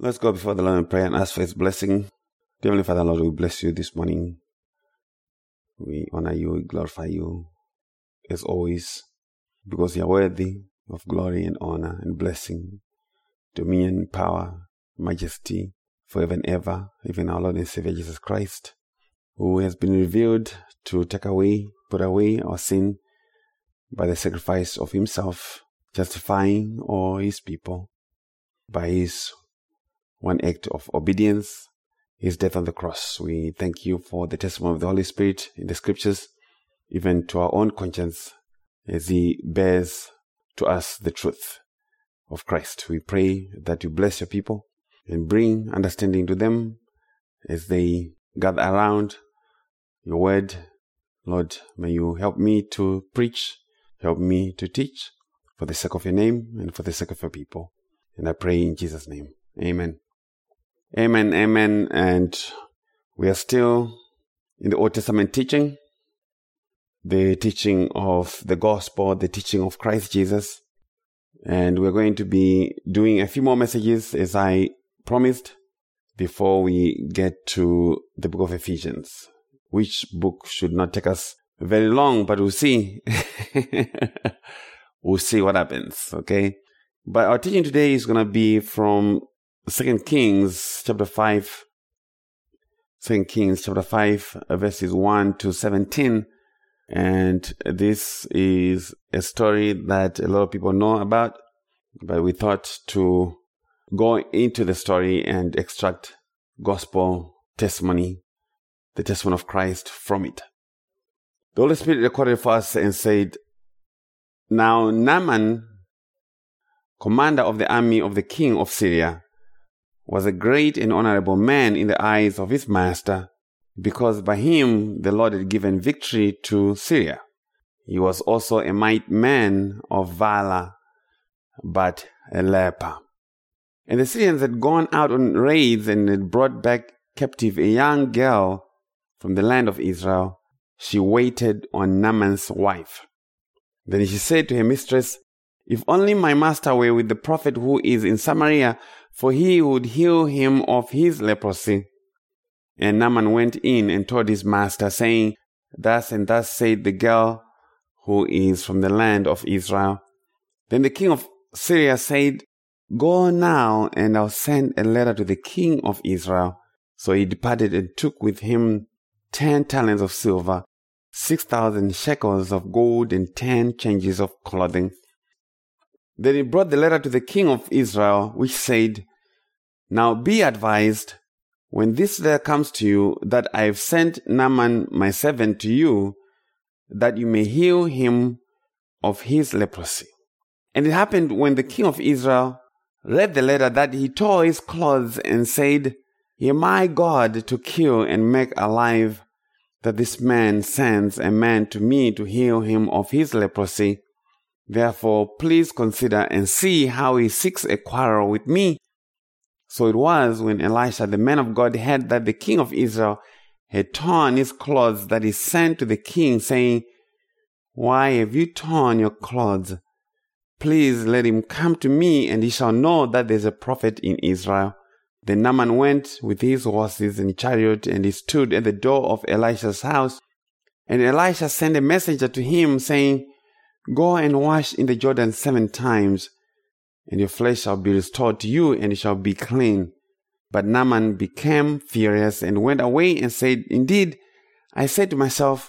Let's go before the Lord in prayer and ask for His blessing. Dear Heavenly Father, Lord, we bless You this morning. We honor You, we glorify You, as always, because You are worthy of glory and honor and blessing, dominion, power, majesty, forever and ever, even our Lord and Savior Jesus Christ, who has been revealed to put away our sin by the sacrifice of Himself, justifying all His people by His one act of obedience, His death on the cross. We thank You for the testimony of the Holy Spirit in the Scriptures, even to our own conscience, as He bears to us the truth of Christ. We pray that You bless Your people and bring understanding to them as they gather around Your word. Lord, may You help me to preach, help me to teach for the sake of Your name and for the sake of Your people. And I pray in Jesus' name. Amen. Amen, amen. And we are still in the Old Testament teaching, the teaching of the gospel, the teaching of Christ Jesus. And we're going to be doing a few more messages, as I promised, before we get to the book of Ephesians, which book should not take us very long, but we'll see. We'll see what happens, okay? But our teaching today is going to be from 2 Kings chapter 5. 2 Kings chapter 5, verses 1 to 17. And this is a story that a lot of people know about, but we thought to go into the story and extract gospel testimony, the testimony of Christ from it. The Holy Spirit recorded for us and said, "Now Naaman, commander of the army of the king of Syria, was a great and honorable man in the eyes of his master, because by him the Lord had given victory to Syria. He was also a mighty man of valor, but a leper. And the Syrians had gone out on raids and had brought back captive a young girl from the land of Israel. She waited on Naaman's wife. Then she said to her mistress, 'If only my master were with the prophet who is in Samaria, for he would heal him of his leprosy.' And Naaman went in and told his master, saying, 'Thus and thus said the girl who is from the land of Israel.' Then the king of Syria said, 'Go now, and I'll send a letter to the king of Israel.' So he departed and took with him 10 talents of silver, 6,000 shekels of gold, and 10 changes of clothing. Then he brought the letter to the king of Israel, which said, 'Now be advised, when this letter comes to you, that I have sent Naaman my servant to you, that you may heal him of his leprosy.' And it happened when the king of Israel read the letter that he tore his clothes and said, 'Am I God to kill and make alive, that this man sends a man to me to heal him of his leprosy? Therefore, please consider and see how he seeks a quarrel with me.' So it was when Elisha, the man of God, heard that the king of Israel had torn his clothes, that he sent to the king, saying, 'Why have you torn your clothes? Please let him come to me, and he shall know that there is a prophet in Israel.' Then Naaman went with his horses and chariot, and he stood at the door of Elisha's house. And Elisha sent a messenger to him, saying, 'Go and wash in the Jordan 7 times, and your flesh shall be restored to you, and you shall be clean.' But Naaman became furious and went away and said, 'Indeed, I said to myself,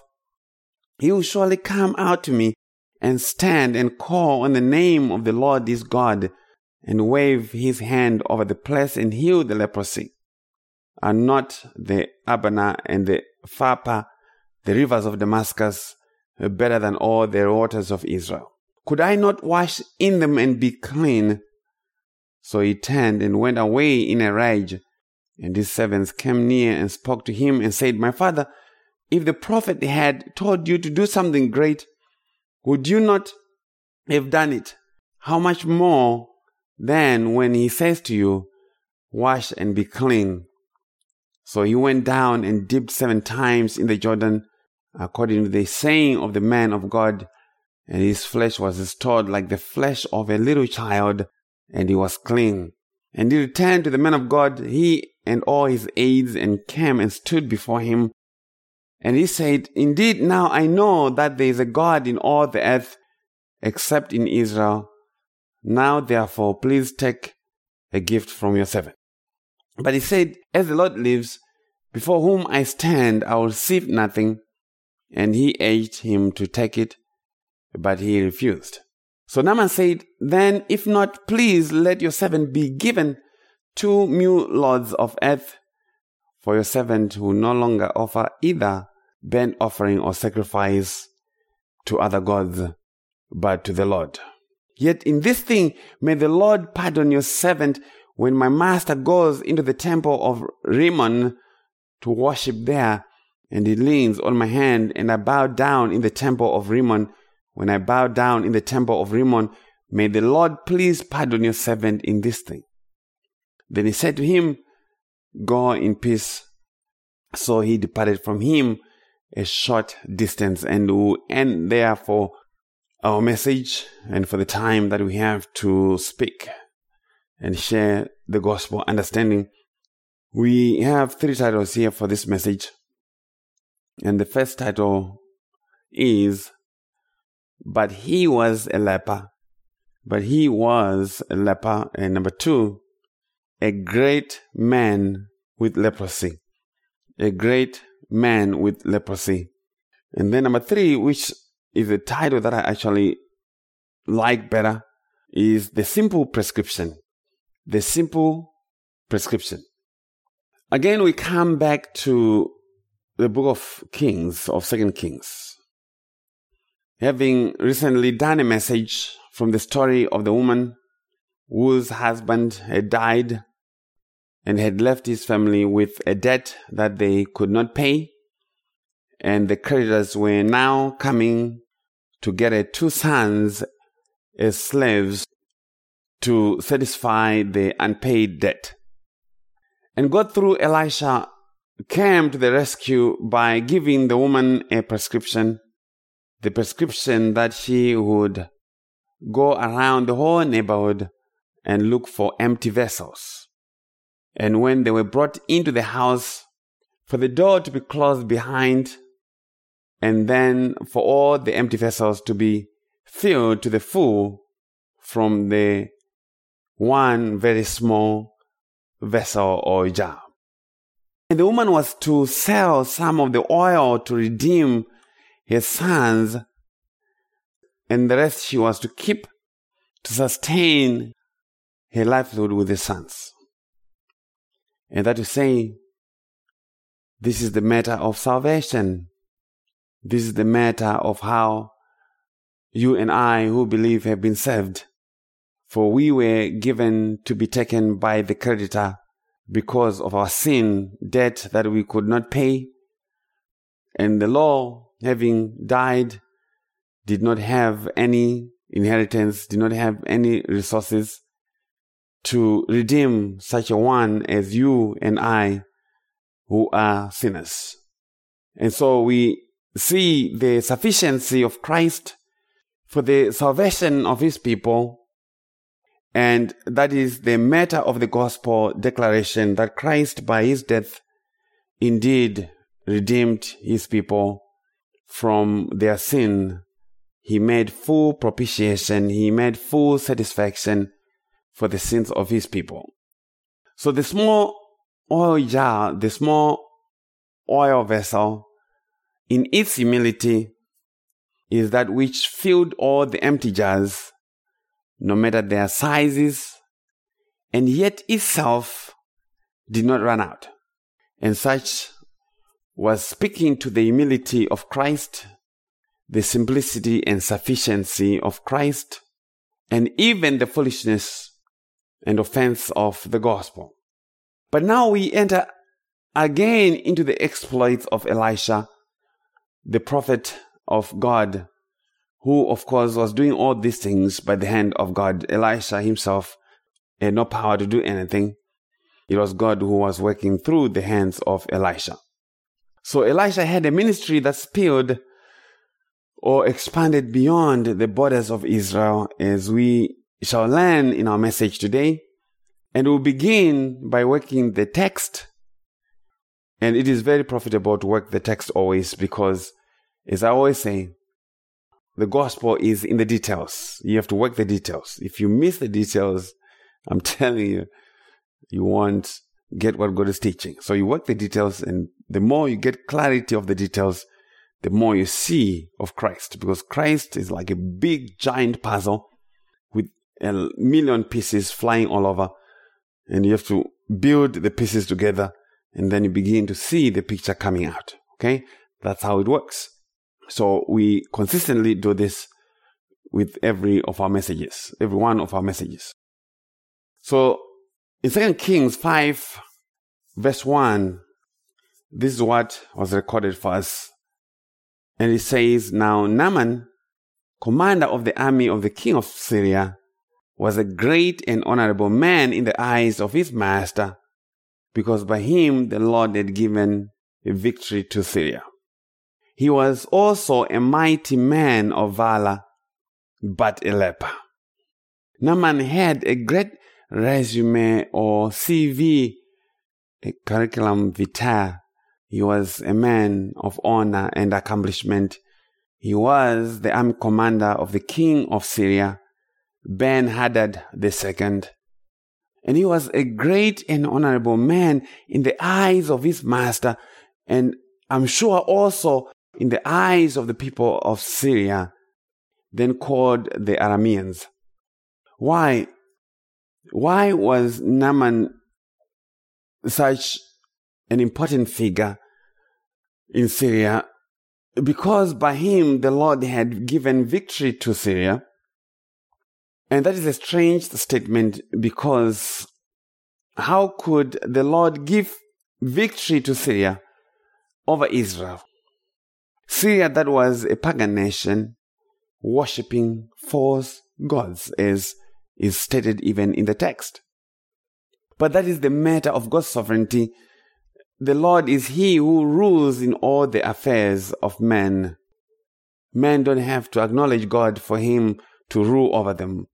he will surely come out to me and stand and call on the name of the Lord his God, and wave his hand over the place and heal the leprosy. Are not the Abana and the Pharpar, the rivers of Damascus, better than all the waters of Israel? Could I not wash in them and be clean?' So he turned and went away in a rage. And his servants came near and spoke to him and said, 'My father, if the prophet had told you to do something great, would you not have done it? How much more then when he says to you, wash and be clean?' So he went down and dipped 7 times in the Jordan, according to the saying of the man of God, and his flesh was restored like the flesh of a little child, and he was clean. And he returned to the man of God, he and all his aides, and came and stood before him. And he said, "Indeed, now I know that there is a God in all the earth, except in Israel. Now, therefore, please take a gift from your servant." But he said, "As the Lord lives, before whom I stand, I will receive nothing." And he urged him to take it, but he refused. So Naaman said, "Then, if not, please let your servant be given 2 mule loads of earth, for your servant will no longer offer either burnt offering or sacrifice to other gods, but to the Lord. Yet in this thing may the Lord pardon your servant when my master goes into the temple of Rimmon to worship there, and he leans on my hand, and I bow down in the temple of Rimmon. When I bow down in the temple of Rimmon, may the Lord please pardon your servant in this thing." Then he said to him, "Go in peace." So he departed from him a short distance, and we'll end there for our message and for the time that we have to speak and share the gospel understanding. We have 3 titles here for this message. And the first title is, "But he was a leper." But he was a leper. And number 2, a great man with leprosy. A great man with leprosy. And then number 3, which is a title that I actually like better, is the simple prescription. The simple prescription. Again, we come back to the book of Kings, of 2 Kings. Having recently done a message from the story of the woman whose husband had died and had left his family with a debt that they could not pay, and the creditors were now coming to get her 2 sons as slaves to satisfy the unpaid debt. And God, through Elisha, came to the rescue by giving the woman a prescription, the prescription that she would go around the whole neighborhood and look for empty vessels. And when they were brought into the house, for the door to be closed behind, and then for all the empty vessels to be filled to the full from the one very small vessel or jar. And the woman was to sell some of the oil to redeem her sons, and the rest she was to keep to sustain her livelihood with the sons. And that is saying, this is the matter of salvation. This is the matter of how you and I who believe have been saved. For we were given to be taken by the creditor because of our sin, debt that we could not pay. And the law, having died, did not have any inheritance, did not have any resources to redeem such a one as you and I who are sinners. And so we see the sufficiency of Christ for the salvation of his people. And that is the matter of the gospel declaration that Christ, by his death, indeed redeemed his people from their sin. He made full propitiation. He made full satisfaction for the sins of his people. So the small oil jar, the small oil vessel, in its humility, is that which filled all the empty jars, no matter their sizes, and yet itself did not run out. And such was speaking to the humility of Christ, the simplicity and sufficiency of Christ, and even the foolishness and offense of the gospel. But now we enter again into the exploits of Elisha, the prophet of God, who of course was doing all these things by the hand of God. Elisha himself had no power to do anything. It was God who was working through the hands of Elisha. So Elisha had a ministry that spilled or expanded beyond the borders of Israel, as we shall learn in our message today. And we'll begin by working the text. And it is very profitable to work the text always because, as I always say, the gospel is in the details. You have to work the details. If you miss the details, I'm telling you, you won't get what God is teaching. So you work the details, and the more you get clarity of the details, the more you see of Christ. Because Christ is like a big, giant puzzle with 1,000,000 pieces flying all over. And you have to build the pieces together, and then you begin to see the picture coming out. Okay? That's how it works. So we consistently do this with every one of our messages. So in 2 Kings 5, verse 1, this is what was recorded for us. And it says, "Now Naaman, commander of the army of the king of Syria, was a great and honorable man in the eyes of his master, because by him the Lord had given a victory to Syria. He was also a mighty man of valor, but a leper." Naaman had a great resume or CV, a curriculum vitae. He was a man of honor and accomplishment. He was the army commander of the king of Syria, Ben-Hadad II. And he was a great and honorable man in the eyes of his master, and I'm sure also in the eyes of the people of Syria, then called the Arameans. Why? Why was Naaman such an important figure in Syria? Because by him the Lord had given victory to Syria. And that is a strange statement, because how could the Lord give victory to Syria over Israel? Syria, that was a pagan nation, worshipping false gods, as is stated even in the text. But that is the matter of God's sovereignty. The Lord is He who rules in all the affairs of men. Men don't have to acknowledge God for Him to rule over them.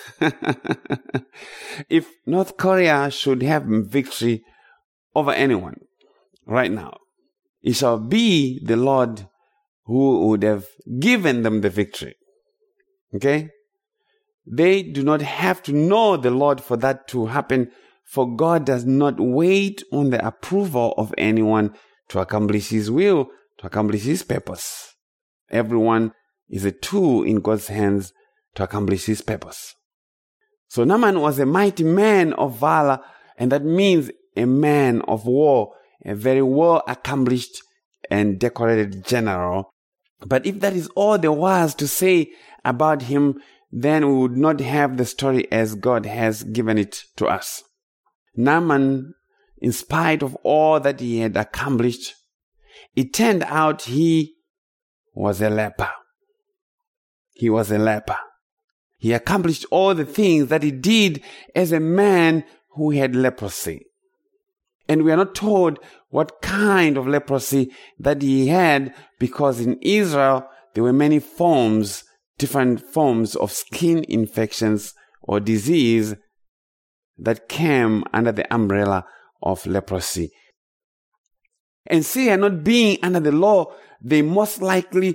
If North Korea should have victory over anyone right now, it shall be the Lord who would have given them the victory. Okay? They do not have to know the Lord for that to happen, for God does not wait on the approval of anyone to accomplish His will, to accomplish His purpose. Everyone is a tool in God's hands to accomplish His purpose. So Naaman was a mighty man of valor, and that means a man of war, a very well accomplished and decorated general. But if that is all there was to say about him, then we would not have the story as God has given it to us. Naaman, in spite of all that he had accomplished, it turned out he was a leper. He was a leper. He accomplished all the things that he did as a man who had leprosy. And we are not told what kind of leprosy that he had, because in Israel there were many forms, different forms of skin infections or disease that came under the umbrella of leprosy. And Syria not being under the law, they most likely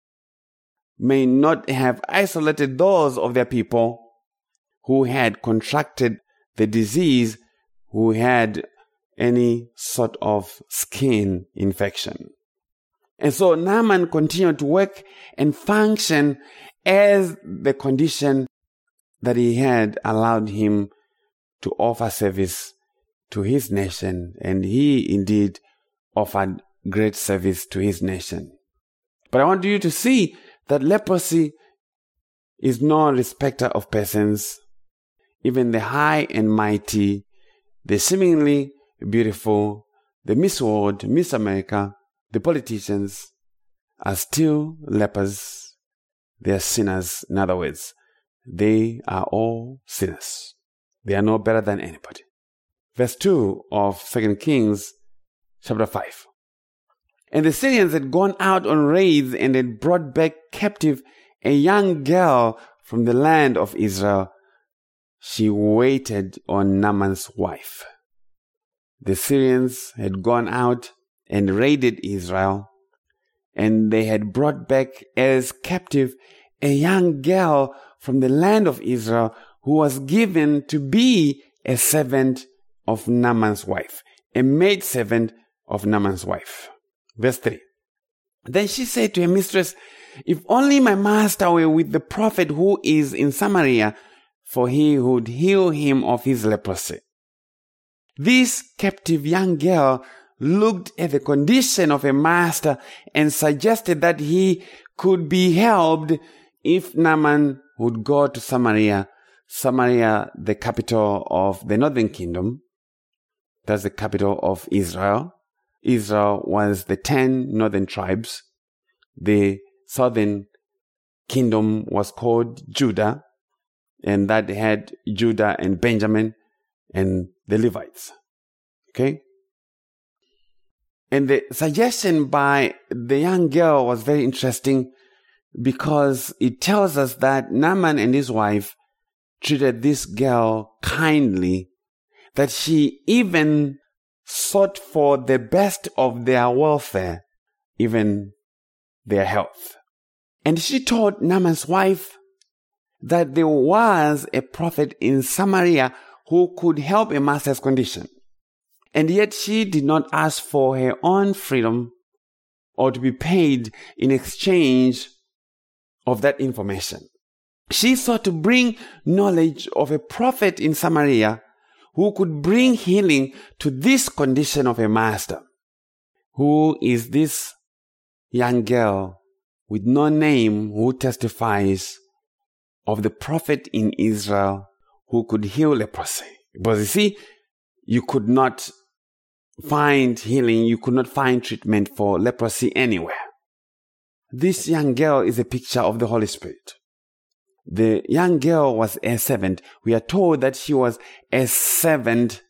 may not have isolated those of their people who had contracted the disease, who had any sort of skin infection. And so Naaman continued to work and function as the condition that he had allowed him to offer service to his nation, and he indeed offered great service to his nation. But I want you to see that leprosy is no respecter of persons. Even the high and mighty, the seemingly beautiful, the Miss World, Miss America, the politicians are still lepers. They are sinners. In other words, they are all sinners. They are no better than anybody. Verse 2 of 2 Kings chapter 5. And the Syrians had gone out on raids and had brought back captive a young girl from the land of Israel. she waited on Naaman's wife. The Syrians had gone out and raided Israel, and they had brought back as captive a young girl from the land of Israel who was given to be a servant of Naaman's wife, a maidservant of Naaman's wife. Verse 3. Then she said to her mistress, "If only my master were with the prophet who is in Samaria, for he would heal him of his leprosy." This captive young girl looked at the condition of a master and suggested that he could be helped if Naaman would go to Samaria. Samaria, the capital of the northern kingdom. That's the capital of Israel. Israel was the 10 northern tribes. The southern kingdom was called Judah, and that had Judah and Benjamin and the Levites. Okay? And the suggestion by the young girl was very interesting because it tells us that Naaman and his wife treated this girl kindly, that she even sought for the best of their welfare, even their health. And she told Naaman's wife that there was a prophet in Samaria who could help a master's condition. And yet she did not ask for her own freedom or to be paid in exchange of that information. She sought to bring knowledge of a prophet in Samaria who could bring healing to this condition of a master. Who is this young girl with no name who testifies of the prophet in Israel who could heal leprosy? Because you see, you could not find healing, you could not find treatment for leprosy anywhere. This young girl is a picture of the Holy Spirit. The young girl was a servant. We are told that she was a servant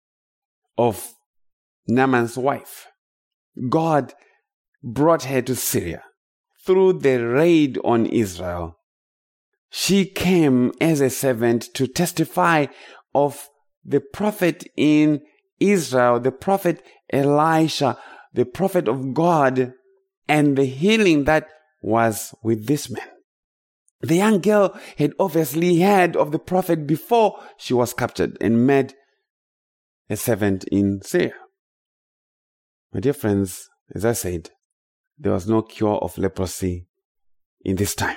of Naaman's wife. God brought her to Syria through the raid on Israel. She came as a servant to testify of the prophet in Israel, the prophet Elisha, the prophet of God, and the healing that was with this man. The young girl had obviously heard of the prophet before she was captured and made a servant in Syria. My dear friends, as I said, there was no cure of leprosy in this time.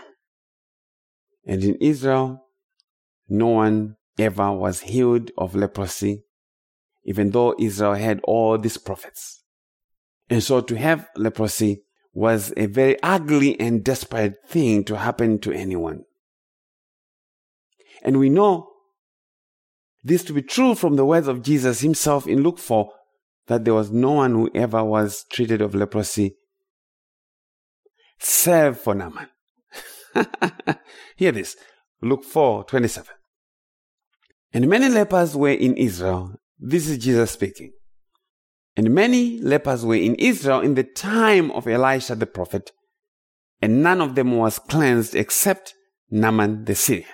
And in Israel, no one ever was healed of leprosy, even though Israel had all these prophets. And so to have leprosy was a very ugly and desperate thing to happen to anyone. And we know this to be true from the words of Jesus himself in Luke 4, that there was no one who ever was treated of leprosy save for Naaman. Hear this, Luke 4:27. And many lepers were in Israel. This is Jesus speaking. And many lepers were in Israel in the time of Elisha the prophet, and none of them was cleansed except Naaman the Syrian.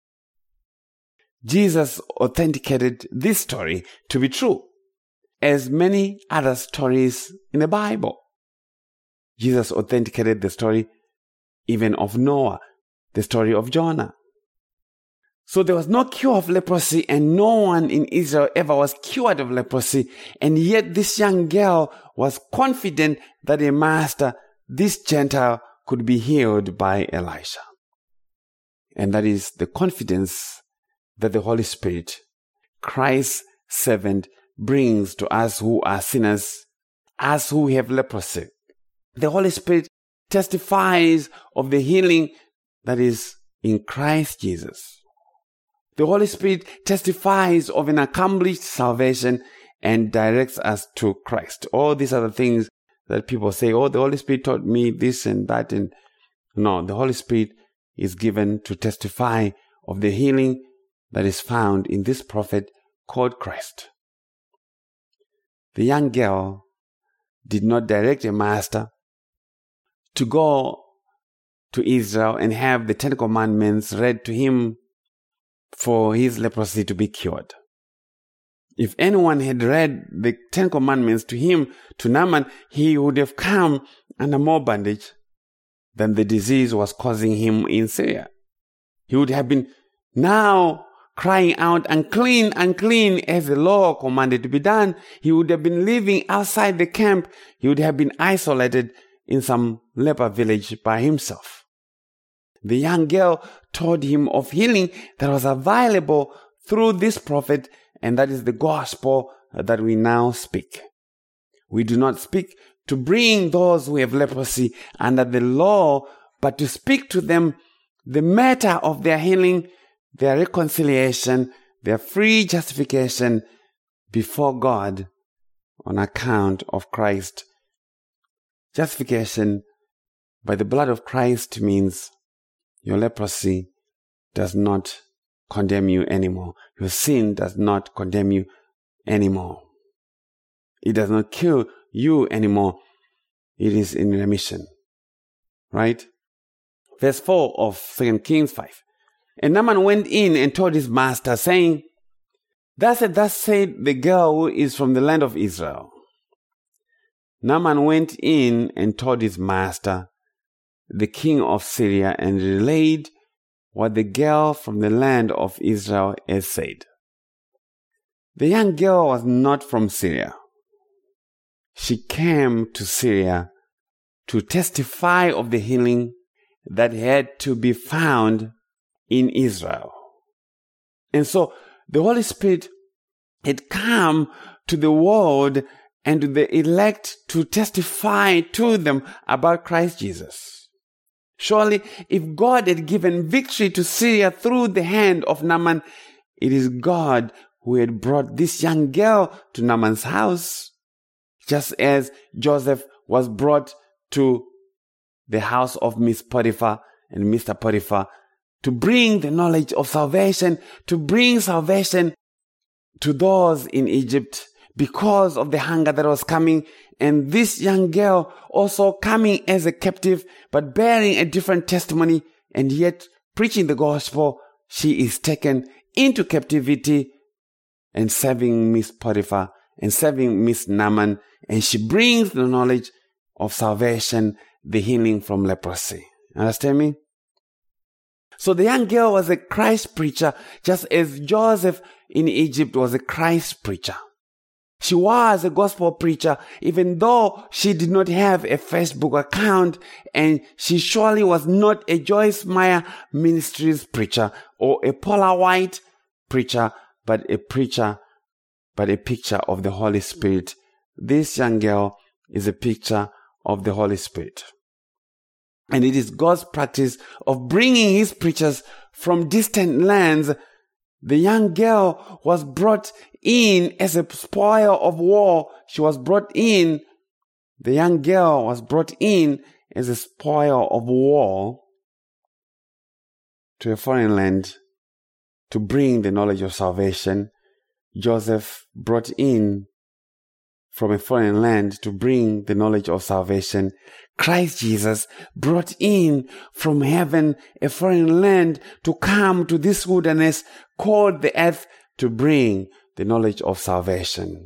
Jesus authenticated this story to be true, as many other stories in the Bible. Jesus authenticated the story even of Noah, the story of Jonah. So there was no cure of leprosy, and no one in Israel ever was cured of leprosy. And yet this young girl was confident that a master, this Gentile, could be healed by Elisha. And that is the confidence that the Holy Spirit, Christ's servant, brings to us who are sinners, us who have leprosy. The Holy Spirit testifies of the healing that is in Christ Jesus. The Holy Spirit testifies of an accomplished salvation and directs us to Christ. All these are the things that people say, oh, the Holy Spirit taught me this and that. And no, the Holy Spirit is given to testify of the healing that is found in this prophet called Christ. The young girl did not direct a master to go to Israel and have the Ten Commandments read to him for his leprosy to be cured. If anyone had read the 10 Commandments to him, to Naaman, he would have come under more bondage than the disease was causing him in Syria. He would have been now crying out, unclean, unclean, as the law commanded to be done. He would have been living outside the camp. He would have been isolated in some leper village by himself. The young girl told him of healing that was available through this prophet, and that is the gospel that we now speak. We do not speak to bring those who have leprosy under the law, but to speak to them the matter of their healing, their reconciliation, their free justification before God on account of Christ. Justification by the blood of Christ means your leprosy does not condemn you anymore. Your sin does not condemn you anymore. It does not kill you anymore. It is in remission. Right? Verse 4 of 2 Kings 5. And Naaman went in and told his master, saying, Thus said the girl who is from the land of Israel. Naaman went in and told his master, the king of Syria, and relayed what the girl from the land of Israel had said. The young girl was not from Syria. She came to Syria to testify of the healing that had to be found in Israel. And so the Holy Spirit had come to the world and to the elect to testify to them about Christ Jesus. Surely, if God had given victory to Syria through the hand of Naaman, it is God who had brought this young girl to Naaman's house, just as Joseph was brought to the house of Miss Potiphar and Mr. Potiphar to bring the knowledge of salvation, to bring salvation to those in Egypt because of the hunger that was coming. And this young girl also coming as a captive, but bearing a different testimony, and yet preaching the gospel, she is taken into captivity and serving Miss Potiphar and serving Miss Naaman, and she brings the knowledge of salvation, the healing from leprosy. Understand me? So the young girl was a Christ preacher, just as Joseph in Egypt was a Christ preacher. She was a gospel preacher, even though she did not have a Facebook account, and she surely was not a Joyce Meyer Ministries preacher or a Paula White preacher, but a picture of the Holy Spirit. This young girl is a picture of the Holy Spirit. And it is God's practice of bringing his preachers from distant lands. The young girl was brought in as a spoil of war. The young girl was brought in as a spoil of war to a foreign land to bring the knowledge of salvation. Joseph brought in from a foreign land to bring the knowledge of salvation. Christ Jesus brought in from heaven a foreign land to come to this wilderness called the earth to bring the knowledge of salvation.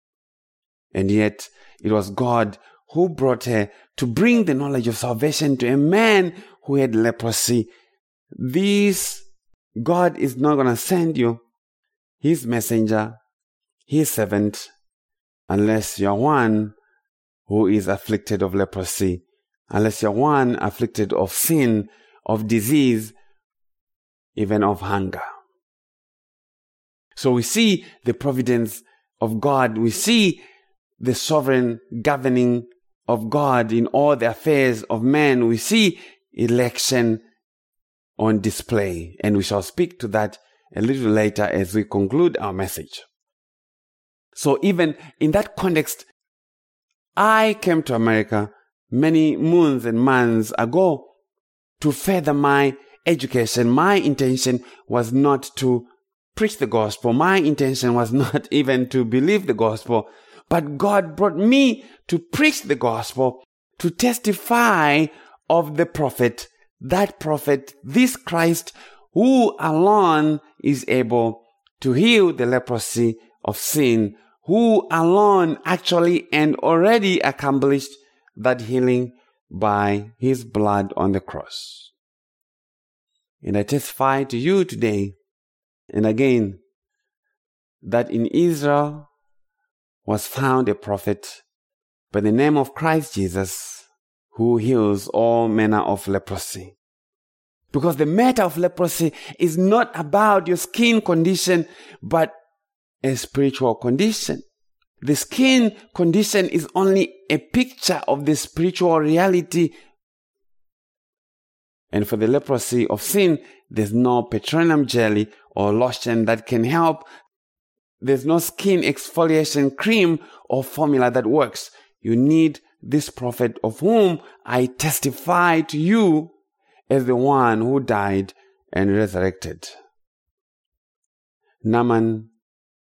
And yet it was God who brought her to bring the knowledge of salvation to a man who had leprosy. This God is not going to send you his messenger, his servant, unless you're one who is afflicted of leprosy, unless you're one afflicted of sin, of disease, even of hunger. So we see the providence of God. We see the sovereign governing of God in all the affairs of man. We see election on display, and we shall speak to that a little later as we conclude our message. So even in that context, I came to America many moons and months ago to further my education. My intention was not to preach the gospel. My intention was not even to believe the gospel. But God brought me to preach the gospel, to testify of the prophet, that prophet, this Christ who alone is able to heal the leprosy of sin, who alone actually and already accomplished that healing by his blood on the cross. And I testify to you today and again that in Israel was found a prophet by the name of Christ Jesus, who heals all manner of leprosy. Because the matter of leprosy is not about your skin condition, but a spiritual condition. The skin condition is only a picture of the spiritual reality. And for the leprosy of sin, there's no petroleum jelly or lotion that can help. There's no skin exfoliation cream or formula that works. You need this prophet of whom I testify to you as the one who died and resurrected. Naaman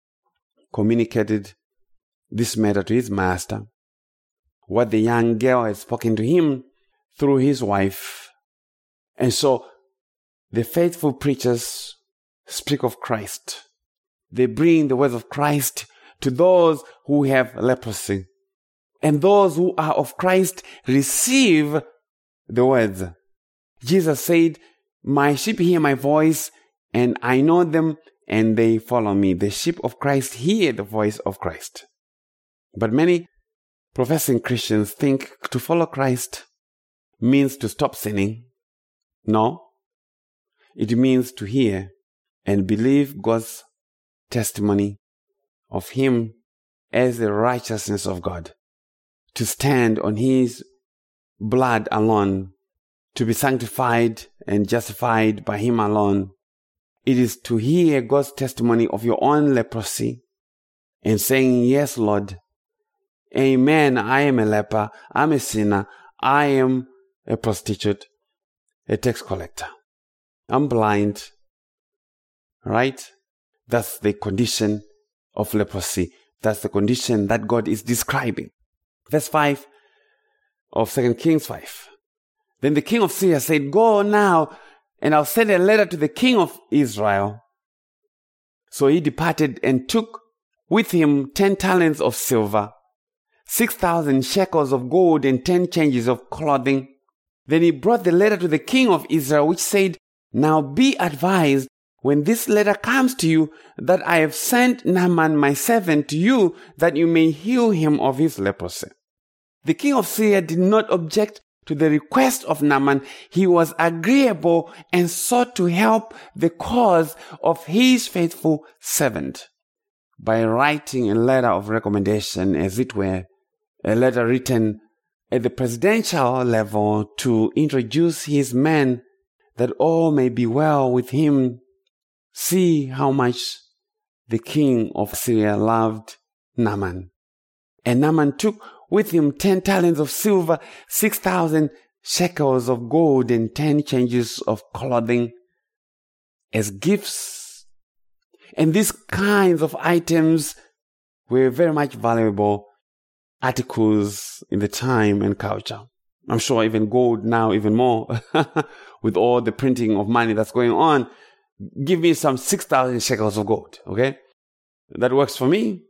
communicated this matter to his master, what the young girl had spoken to him through his wife. And so the faithful preachers speak of Christ. They bring the words of Christ to those who have leprosy. And those who are of Christ receive the words. Jesus said, "My sheep hear my voice, and I know them, and they follow me." The sheep of Christ hear the voice of Christ. But many professing Christians think to follow Christ means to stop sinning. No. It means to hear and believe God's testimony of Him as the righteousness of God, to stand on His blood alone, to be sanctified and justified by Him alone. It is to hear God's testimony of your own leprosy and saying, "Yes, Lord, amen, I am a leper, I'm a sinner, I am a prostitute, a tax collector, I'm blind." Right? That's the condition of leprosy. That's the condition that God is describing. Verse 5 of 2 Kings 5. Then the king of Syria said, "Go now, and I'll send a letter to the king of Israel." So he departed and took with him 10 talents of silver, 6,000 shekels of gold, and 10 changes of clothing. Then he brought the letter to the king of Israel, which said, "Now be advised, when this letter comes to you, that I have sent Naaman my servant to you, that you may heal him of his leprosy." The king of Syria did not object to the request of Naaman. He was agreeable and sought to help the cause of his faithful servant by writing a letter of recommendation, as it were, a letter written at the presidential level to introduce his men, that all may be well with him. See how much the king of Syria loved Naaman. And Naaman took with him 10 talents of silver, 6,000 shekels of gold, and 10 changes of clothing as gifts. And these kinds of items were very much valuable articles in the time and culture. I'm sure even gold now, even more, with all the printing of money that's going on. Give me some 6,000 shekels of gold, okay? That works for me.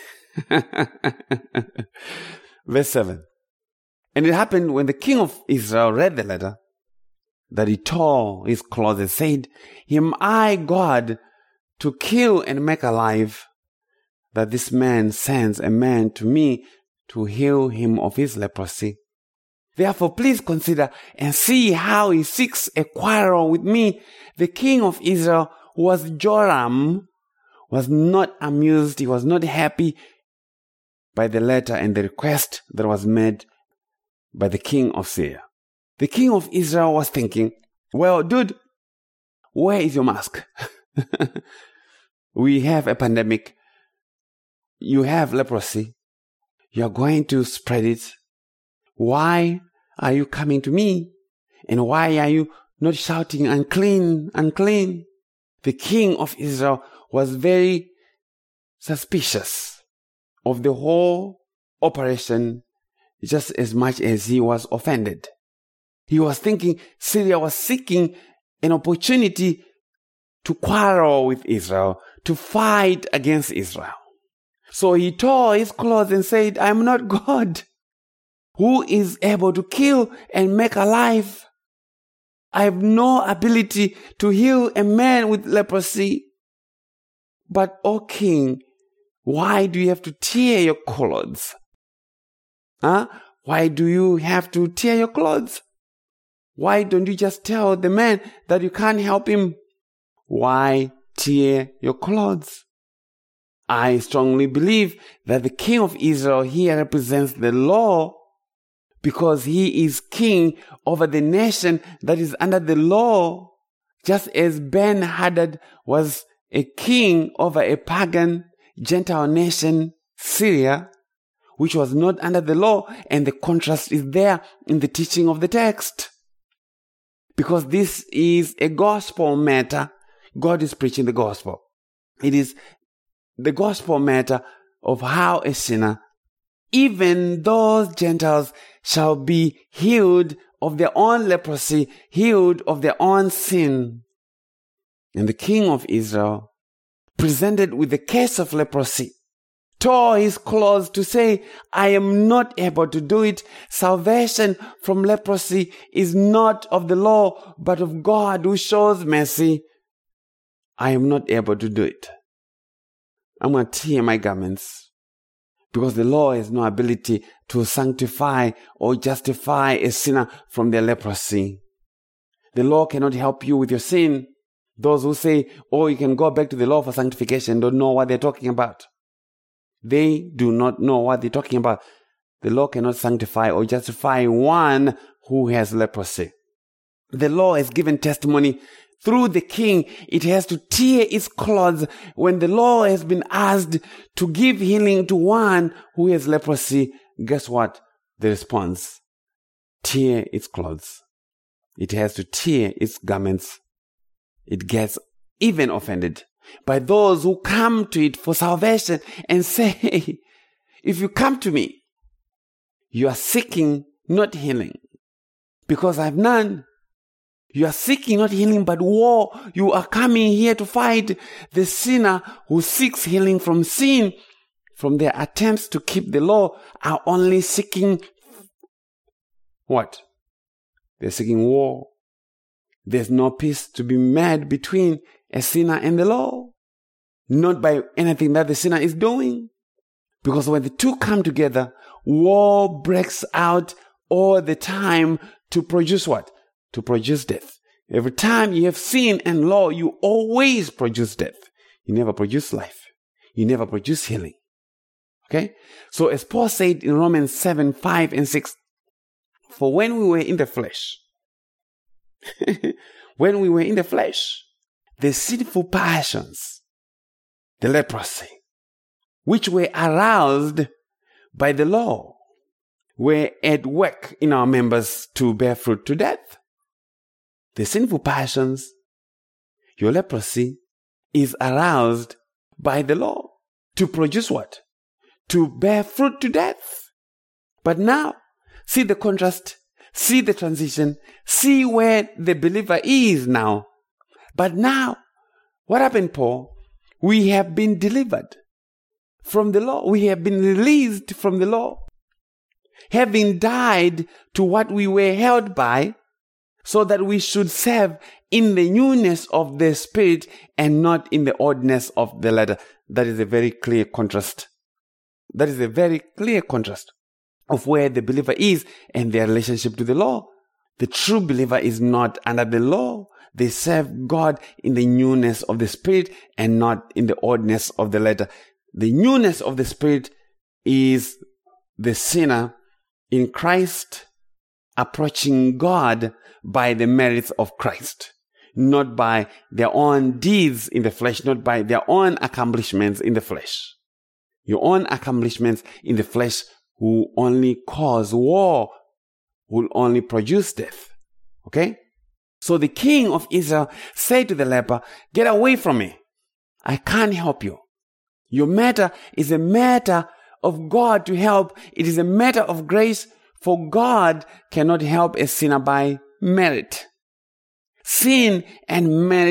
Verse 7. And it happened when the king of Israel read the letter, that he tore his clothes and said, "Am I God to kill and make alive, that this man sends a man to me to heal him of his leprosy? Therefore, please consider and see how he seeks a quarrel with me." The king of Israel, who was Joram, was not amused. He was not happy by the letter and the request that was made by the king of Syria. The king of Israel was thinking, "Well, dude, where is your mask? We have a pandemic. You have leprosy. You are going to spread it. Why are you coming to me? And why are you not shouting, 'Unclean, unclean'?" The king of Israel was very suspicious of the whole operation, just as much as he was offended. He was thinking Syria was seeking an opportunity to quarrel with Israel, to fight against Israel. So he tore his clothes and said, I'm not God, who is able to kill and make alive. I have no ability to heal a man with leprosy. But, O king, why do you have to tear your clothes? Why do you have to tear your clothes? Why don't you just tell the man that you can't help him? Why tear your clothes? I strongly believe that the king of Israel here represents the law, because he is king over the nation that is under the law, just as Ben-Hadad was a king over a pagan Gentile nation, Syria, which was not under the law, and the contrast is there in the teaching of the text. Because this is a gospel matter, God is preaching the gospel. It is the gospel matter of how a sinner, even those Gentiles, shall be healed of their own leprosy, healed of their own sin. And the king of Israel, presented with the case of leprosy, tore his clothes to say, I am not able to do it. Salvation from leprosy is not of the law, but of God who shows mercy. I am not able to do it. I'm going to tear my garments, because the law has no ability to sanctify or justify a sinner from their leprosy. The law cannot help you with your sin. Those who say, you can go back to the law for sanctification, don't know what they're talking about. They do not know what they're talking about. The law cannot sanctify or justify one who has leprosy. The law has given testimony through the king. It has to tear its clothes when the law has been asked to give healing to one who has leprosy. Guess what? The response: tear its clothes. It has to tear its garments. It gets even offended by those who come to it for salvation and say, if you come to me, you are seeking not healing, because I have none. You are seeking not healing but war. You are coming here to fight the sinner who seeks healing from sin. From their attempts to keep the law, are only seeking what? They're seeking war. There's no peace to be made between a sinner and the law. Not by anything that the sinner is doing. Because when the two come together, war breaks out all the time to produce what? To produce death. Every time you have sin and law, you always produce death. You never produce life. You never produce healing. Okay? So as Paul said in Romans 7, 5 and 6, for when we were in the flesh, the sinful passions, the leprosy, which were aroused by the law, were at work in our members to bear fruit to death. The sinful passions, your leprosy, is aroused by the law to produce what? To bear fruit to death. But now, see the contrast, see the transition, see where the believer is now. But now, what happened, Paul? We have been delivered from the law. We have been released from the law, having died to what we were held by, so that we should serve in the newness of the Spirit and not in the oldness of the letter. That is a very clear contrast. That is a very clear contrast of where the believer is and their relationship to the law. The true believer is not under the law. They serve God in the newness of the Spirit and not in the oldness of the letter. The newness of the Spirit is the sinner in Christ approaching God by the merits of Christ, not by their own deeds in the flesh, not by their own accomplishments in the flesh. Your own accomplishments in the flesh will only cause war, will only produce death. Okay? So the king of Israel said to the leper, get away from me. I can't help you. Your matter is a matter of God to help. It is a matter of grace, for God cannot help a sinner by merit. Sin and merit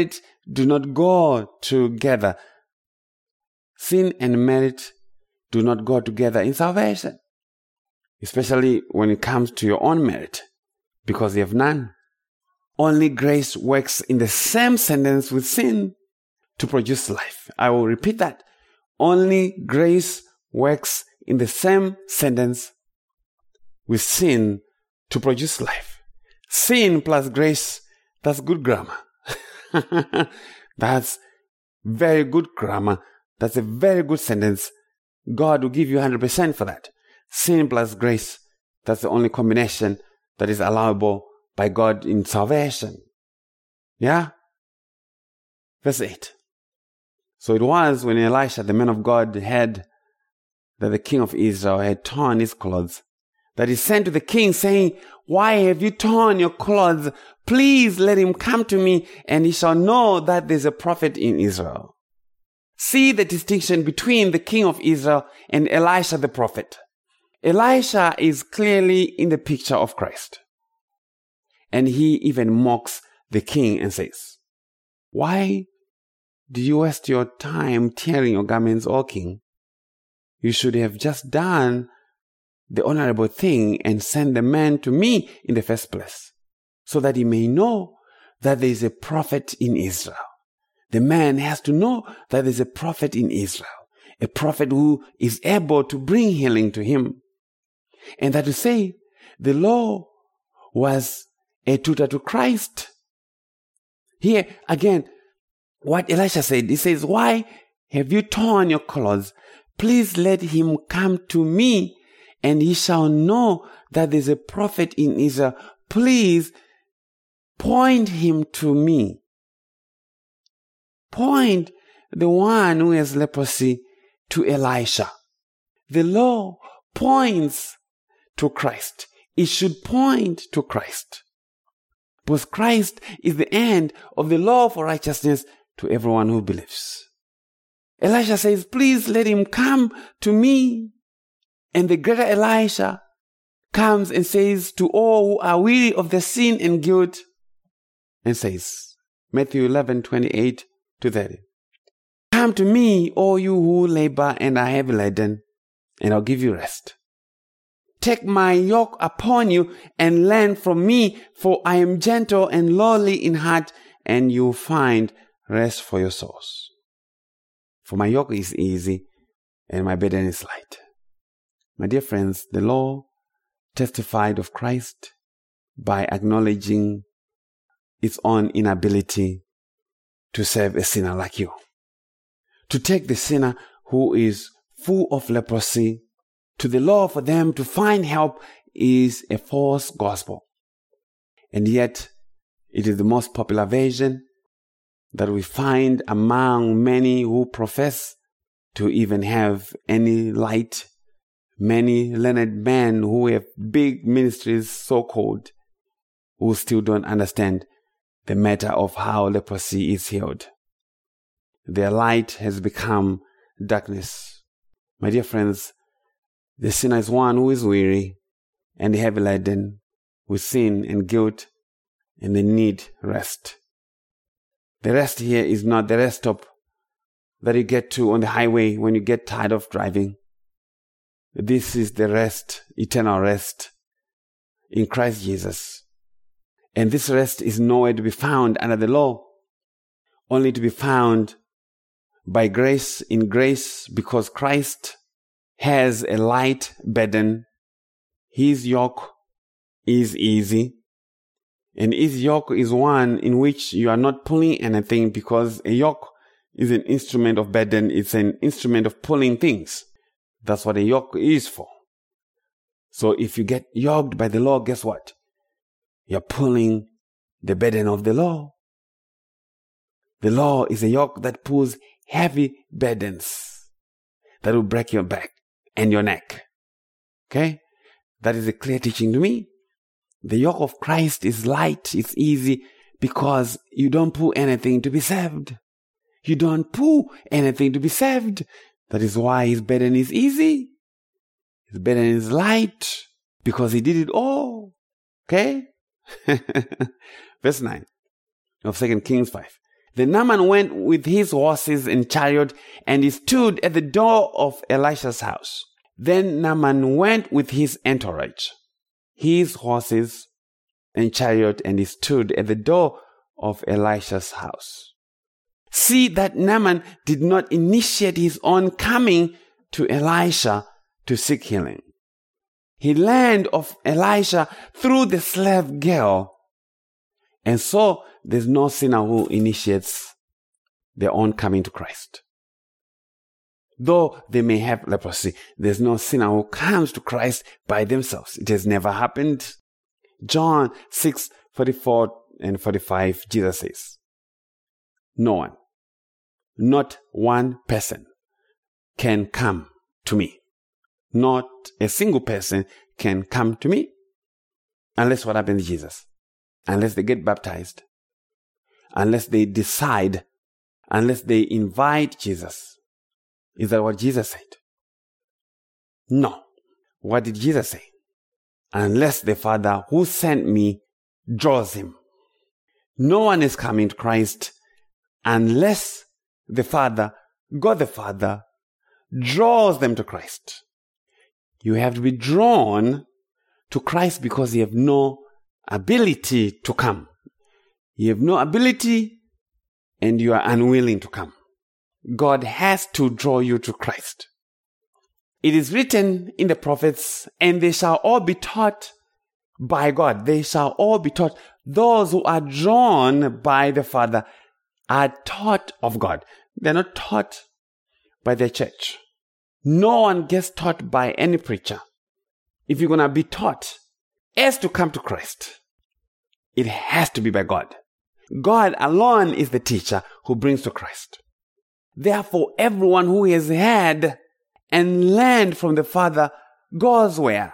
do not go together. Sin and merit do not go together in salvation, especially when it comes to your own merit, because you have none. Only grace works in the same sentence with sin to produce life. I will repeat that. Only grace works in the same sentence with sin to produce life. Sin plus grace, that's good grammar. That's very good grammar. That's a very good sentence. God will give you 100% for that. Sin plus grace, that's the only combination that is allowable by God in salvation. Yeah? Verse 8. So it was when Elisha, the man of God, heard that the king of Israel had torn his clothes, that he sent to the king saying, "Why have you torn your clothes? Please let him come to me, and he shall know that there is a prophet in Israel." See the distinction between the king of Israel and Elisha the prophet. Elisha is clearly in the picture of Christ. And he even mocks the king and says, "Why do you waste your time tearing your garments, O king? You should have just done the honorable thing and sent the man to me in the first place, so that he may know that there is a prophet in Israel." The man has to know that there is a prophet in Israel, a prophet who is able to bring healing to him. And that to say, the law was a tutor to Christ. Here, again, what Elisha said, he says, "Why have you torn your clothes? Please let him come to me, and he shall know that there's a prophet in Israel. Please point him to me." Point the one who has leprosy to Elisha. The law points to Christ. It should point to Christ. Because Christ is the end of the law for righteousness to everyone who believes. Elisha says, "Please let him come to me." And the greater Elisha comes and says to all who are weary of their sin and guilt, and says, Matthew 11:28 to 30. "Come to me, all you who labor and are heavy laden, and I'll give you rest. Take my yoke upon you and learn from me, for I am gentle and lowly in heart, and you'll find rest for your souls. For my yoke is easy and my burden is light." My dear friends, the law testified of Christ by acknowledging its own inability to save a sinner like you. To take the sinner who is full of leprosy to the law for them to find help is a false gospel. And yet, it is the most popular version that we find among many who profess to even have any light, many learned men who have big ministries, so-called, who still don't understand the matter of how leprosy is healed. Their light has become darkness. My dear friends, the sinner is one who is weary and heavy laden with sin and guilt, and they need rest. The rest here is not the rest stop that you get to on the highway when you get tired of driving. This is the rest, eternal rest in Christ Jesus. And this rest is nowhere to be found under the law, only to be found by grace, in grace, because Christ has a light burden. His yoke is easy. And his yoke is one in which you are not pulling anything, because a yoke is an instrument of burden. It's an instrument of pulling things. That's what a yoke is for. So if you get yoked by the law, guess what? You're pulling the burden of the law. The law is a yoke that pulls heavy burdens that will break your back and your neck. Okay? That is a clear teaching to me. The yoke of Christ is light, it's easy, because you don't pull anything to be saved. You don't pull anything to be saved. That is why his burden is easy. His burden is light, because he did it all. Okay? Verse 9 of 2 Kings 5. Then Naaman went with his horses and chariot, and he stood at the door of Elisha's house. Then Naaman went with his entourage, his horses and chariot, and he stood at the door of Elisha's house. See that Naaman did not initiate his own coming to Elisha to seek healing. He learned of Elisha through the slave girl. And so there's no sinner who initiates their own coming to Christ. Though they may have leprosy, there's no sinner who comes to Christ by themselves. It has never happened. John 6:44 and 45, Jesus says, no one, not one person can come to me. Not a single person can come to me unless what happens to Jesus. Unless they get baptized. Unless they decide. Unless they invite Jesus. Is that what Jesus said? No. What did Jesus say? Unless the Father who sent me draws him. No one is coming to Christ unless the Father, God the Father, draws them to Christ. You have to be drawn to Christ because you have no ability to come. You have no ability and you are unwilling to come. God has to draw you to Christ. It is written in the prophets, and they shall all be taught by God. They shall all be taught. Those who are drawn by the Father are taught of God. They're not taught by the church. No one gets taught by any preacher. If you're going to be taught as to come to Christ, it has to be by God. God alone is the teacher who brings to Christ. Therefore, everyone who has heard and learned from the Father goes where?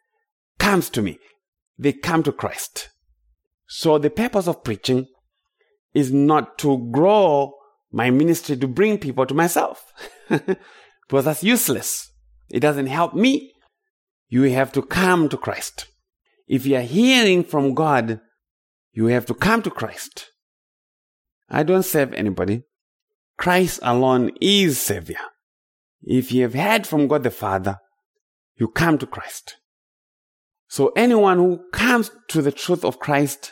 Comes to me. They come to Christ. So the purpose of preaching is not to grow my ministry to bring people to myself. Because that's useless. It doesn't help me. You have to come to Christ. If you are hearing from God, you have to come to Christ. I don't save anybody. Christ alone is Savior. If you have heard from God the Father, you come to Christ. So anyone who comes to the truth of Christ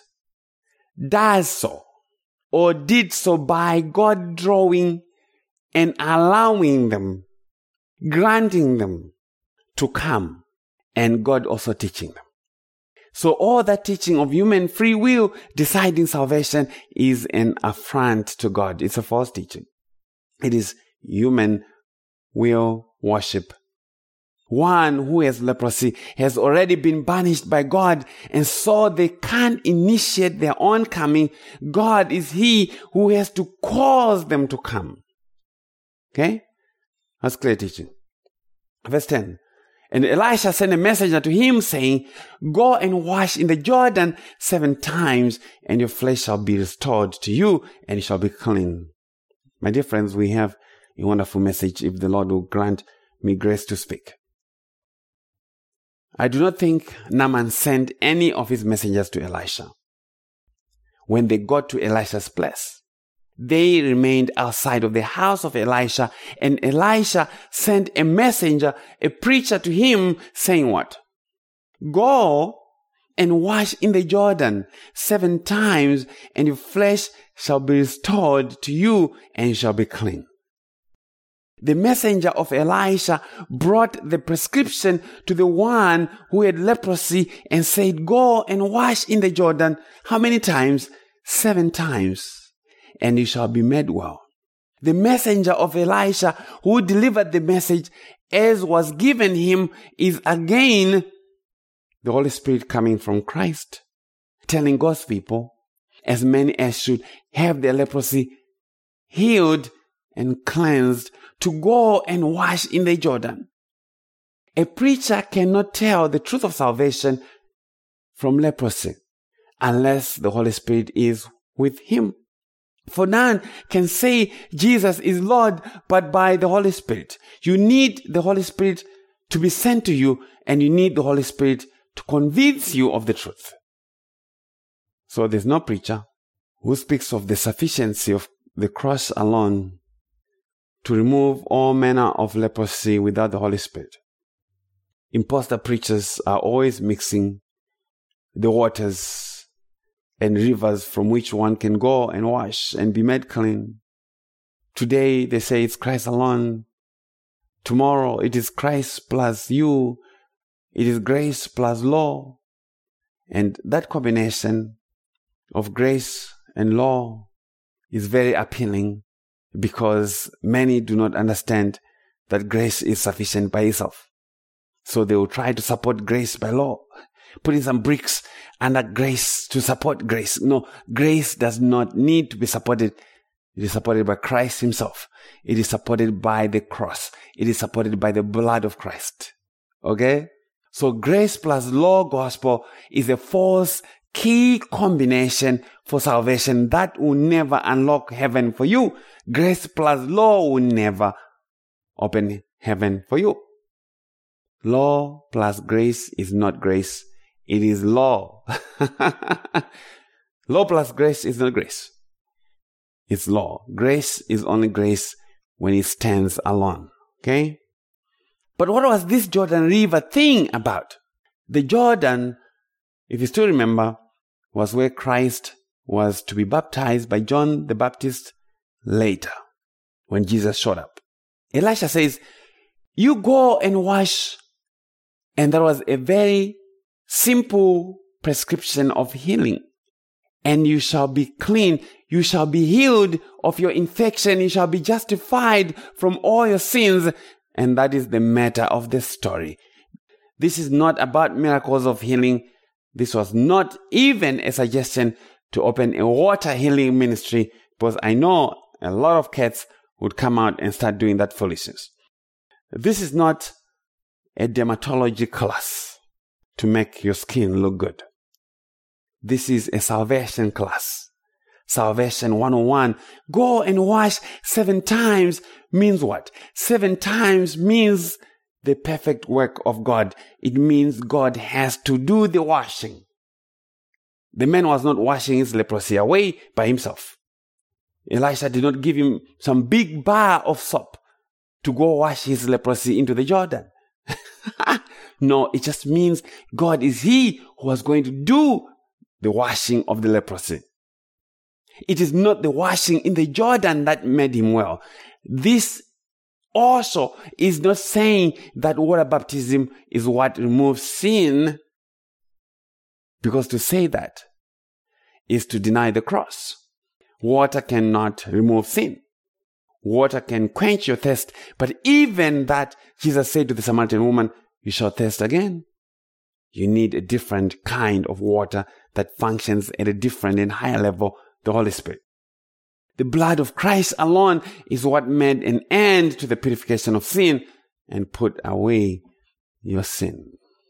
does so, or did so by God drawing and allowing them, granting them to come, and God also teaching them. So all that teaching of human free will deciding salvation is an affront to God. It's a false teaching. It is human will worship. One who has leprosy has already been banished by God, and so they can't initiate their own coming. God is He who has to cause them to come. Okay? That's clear teaching. Verse 10. And Elisha sent a messenger to him saying, go and wash in the Jordan 7 times, and your flesh shall be restored to you, and it shall be clean. My dear friends, we have a wonderful message if the Lord will grant me grace to speak. I do not think Naaman sent any of his messengers to Elisha. When they got to Elisha's place, they remained outside of the house of Elisha, and Elisha sent a messenger, a preacher to him, saying what? Go and wash in the Jordan 7 times, and your flesh shall be restored to you, and you shall be clean. The messenger of Elisha brought the prescription to the one who had leprosy and said, go and wash in the Jordan. How many times? 7 times. And you shall be made well. The messenger of Elisha who delivered the message as was given him is again the Holy Spirit coming from Christ, telling God's people, as many as should have their leprosy healed and cleansed, to go and wash in the Jordan. A preacher cannot tell the truth of salvation from leprosy unless the Holy Spirit is with him. For none can say Jesus is Lord but by the Holy Spirit. You need the Holy Spirit to be sent to you, and you need the Holy Spirit to convince you of the truth. So there's no preacher, who speaks of the sufficiency of the cross alone to remove all manner of leprosy without the Holy Spirit. Imposter preachers are always mixing the waters and rivers from which one can go and wash and be made clean. Today they say it's Christ alone. Tomorrow it is Christ plus you. It is grace plus law. And that combination of grace and law is very appealing because many do not understand that grace is sufficient by itself. So they will try to support grace by law, putting some bricks under grace to support grace. No, grace does not need to be supported. It is supported by Christ himself. It is supported by the cross. It is supported by the blood of Christ. Okay? So grace plus law gospel is a false key combination for salvation that will never unlock heaven for you. Grace plus law will never open heaven for you. Law plus grace is not grace. It is law. Law plus grace is not grace. It's law. Grace is only grace when it stands alone. Okay? But what was this Jordan River thing about? The Jordan, if you still remember, was where Christ was to be baptized by John the Baptist later, when Jesus showed up. Elisha says, you go and wash. And that was a very simple prescription of healing. And you shall be clean. You shall be healed of your infection. You shall be justified from all your sins. And that is the matter of the story. This is not about miracles of healing. This was not even a suggestion to open a water healing ministry, because I know a lot of cats would come out and start doing that foolishness. This is not a dermatology class to make your skin look good. This is a salvation class. Salvation 101. Go and wash 7 times means what? 7 times means the perfect work of God. It means God has to do the washing. The man was not washing his leprosy away by himself. Elisha did not give him some big bar of soap to go wash his leprosy into the Jordan. No, it just means God is he who was going to do the washing of the leprosy. It is not the washing in the Jordan that made him well. This also is not saying that water baptism is what removes sin, because to say that is to deny the cross. Water cannot remove sin. Water can quench your thirst, but even that, Jesus said to the Samaritan woman, you shall thirst again. You need a different kind of water that functions at a different and higher level, the Holy Spirit. The blood of Christ alone is what made an end to the purification of sin and put away your sin.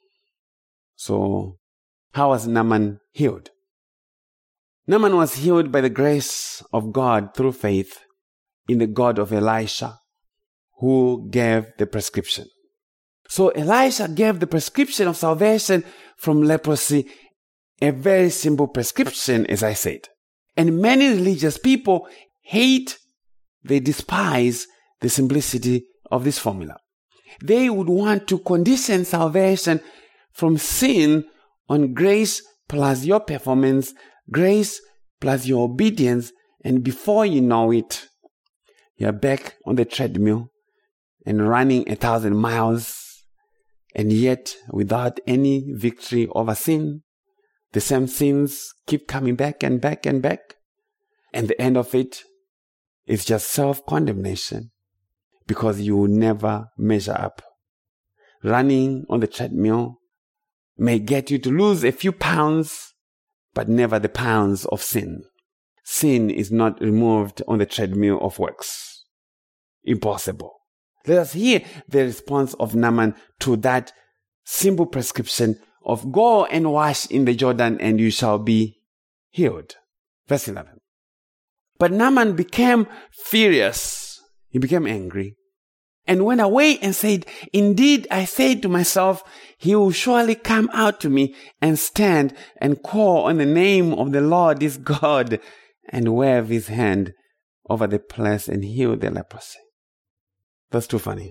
So, how was Naaman healed? Naaman was healed by the grace of God through faith in the God of Elisha, who gave the prescription. So Elisha gave the prescription of salvation from leprosy, a very simple prescription, as I said. And many religious people hate, they despise the simplicity of this formula. They would want to condition salvation from sin on grace plus your performance, grace plus your obedience, and before you know it, you're back on the treadmill and running 1,000 miles, and yet without any victory over sin. The same sins keep coming back and back and back. And the end of it is just self-condemnation, because you will never measure up. Running on the treadmill may get you to lose a few pounds, but never the pounds of sin. Sin is not removed on the treadmill of works. Impossible. Let us hear the response of Naaman to that simple prescription of go and wash in the Jordan and you shall be healed. Verse 11. But Naaman became furious. He became angry and went away and said, indeed, I said to myself, he will surely come out to me and stand and call on the name of the Lord his God, and wave his hand over the place and heal the leprosy. That's too funny.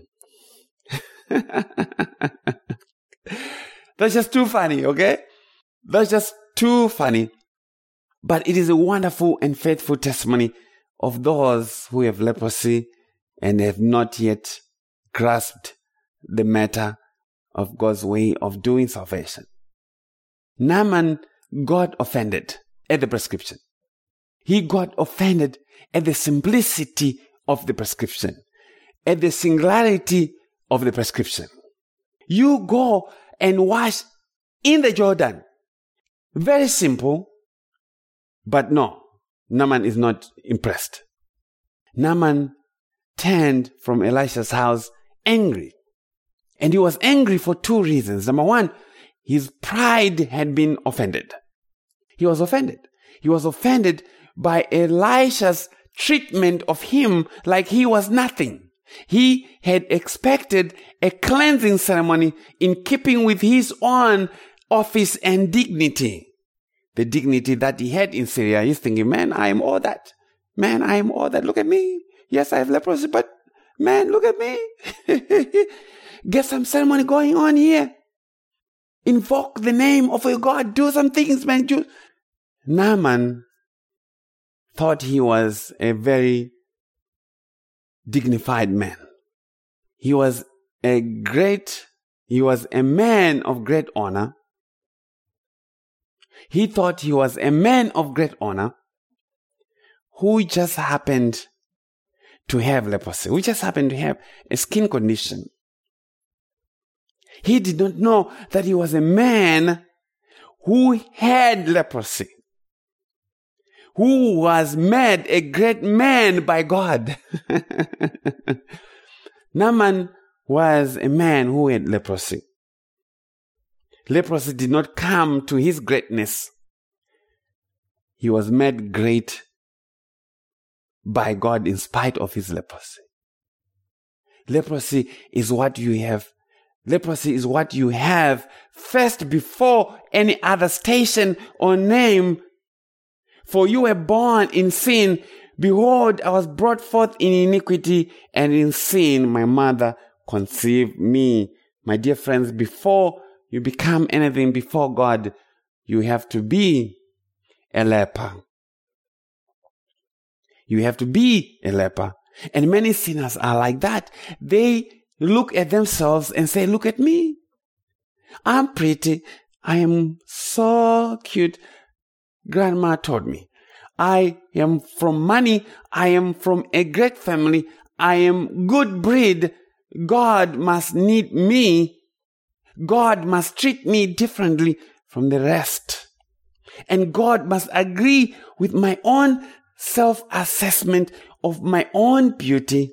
That's just too funny, okay? That's just too funny. But it is a wonderful and faithful testimony of those who have leprosy and have not yet grasped the matter of God's way of doing salvation. Naaman got offended at the prescription. He got offended at the simplicity of the prescription, at the singularity of the prescription. You go and wash in the Jordan. Very simple, but no, Naaman is not impressed. Naaman turned from Elisha's house angry. And he was angry for two reasons. Number one, his pride had been offended. He was offended. He was offended by Elisha's treatment of him like he was nothing. He had expected a cleansing ceremony in keeping with his own office and dignity. The dignity that he had in Syria. He's thinking, man, I am all that. Man, I am all that. Look at me. Yes, I have leprosy, but man, look at me. Get some ceremony going on here. Invoke the name of your God. Do some things, man. Naaman thought he was a very dignified man. He was a man of great honor. He thought he was a man of great honor who just happened to have leprosy, who just happened to have a skin condition. He did not know that he was a man who had leprosy, who was made a great man by God. Naaman was a man who had leprosy. Leprosy did not come to his greatness. He was made great by God in spite of his leprosy. Leprosy is what you have. Leprosy is what you have first before any other station or name. For you were born in sin. Behold, I was brought forth in iniquity, and in sin my mother conceived me. My dear friends, before you become anything before God, you have to be a leper. You have to be a leper. And many sinners are like that. They look at themselves and say, look at me. I'm pretty. I am so cute. Grandma told me. I am from money. I am from a great family. I am good breed. God must need me. God must treat me differently from the rest. And God must agree with my own self-assessment of my own beauty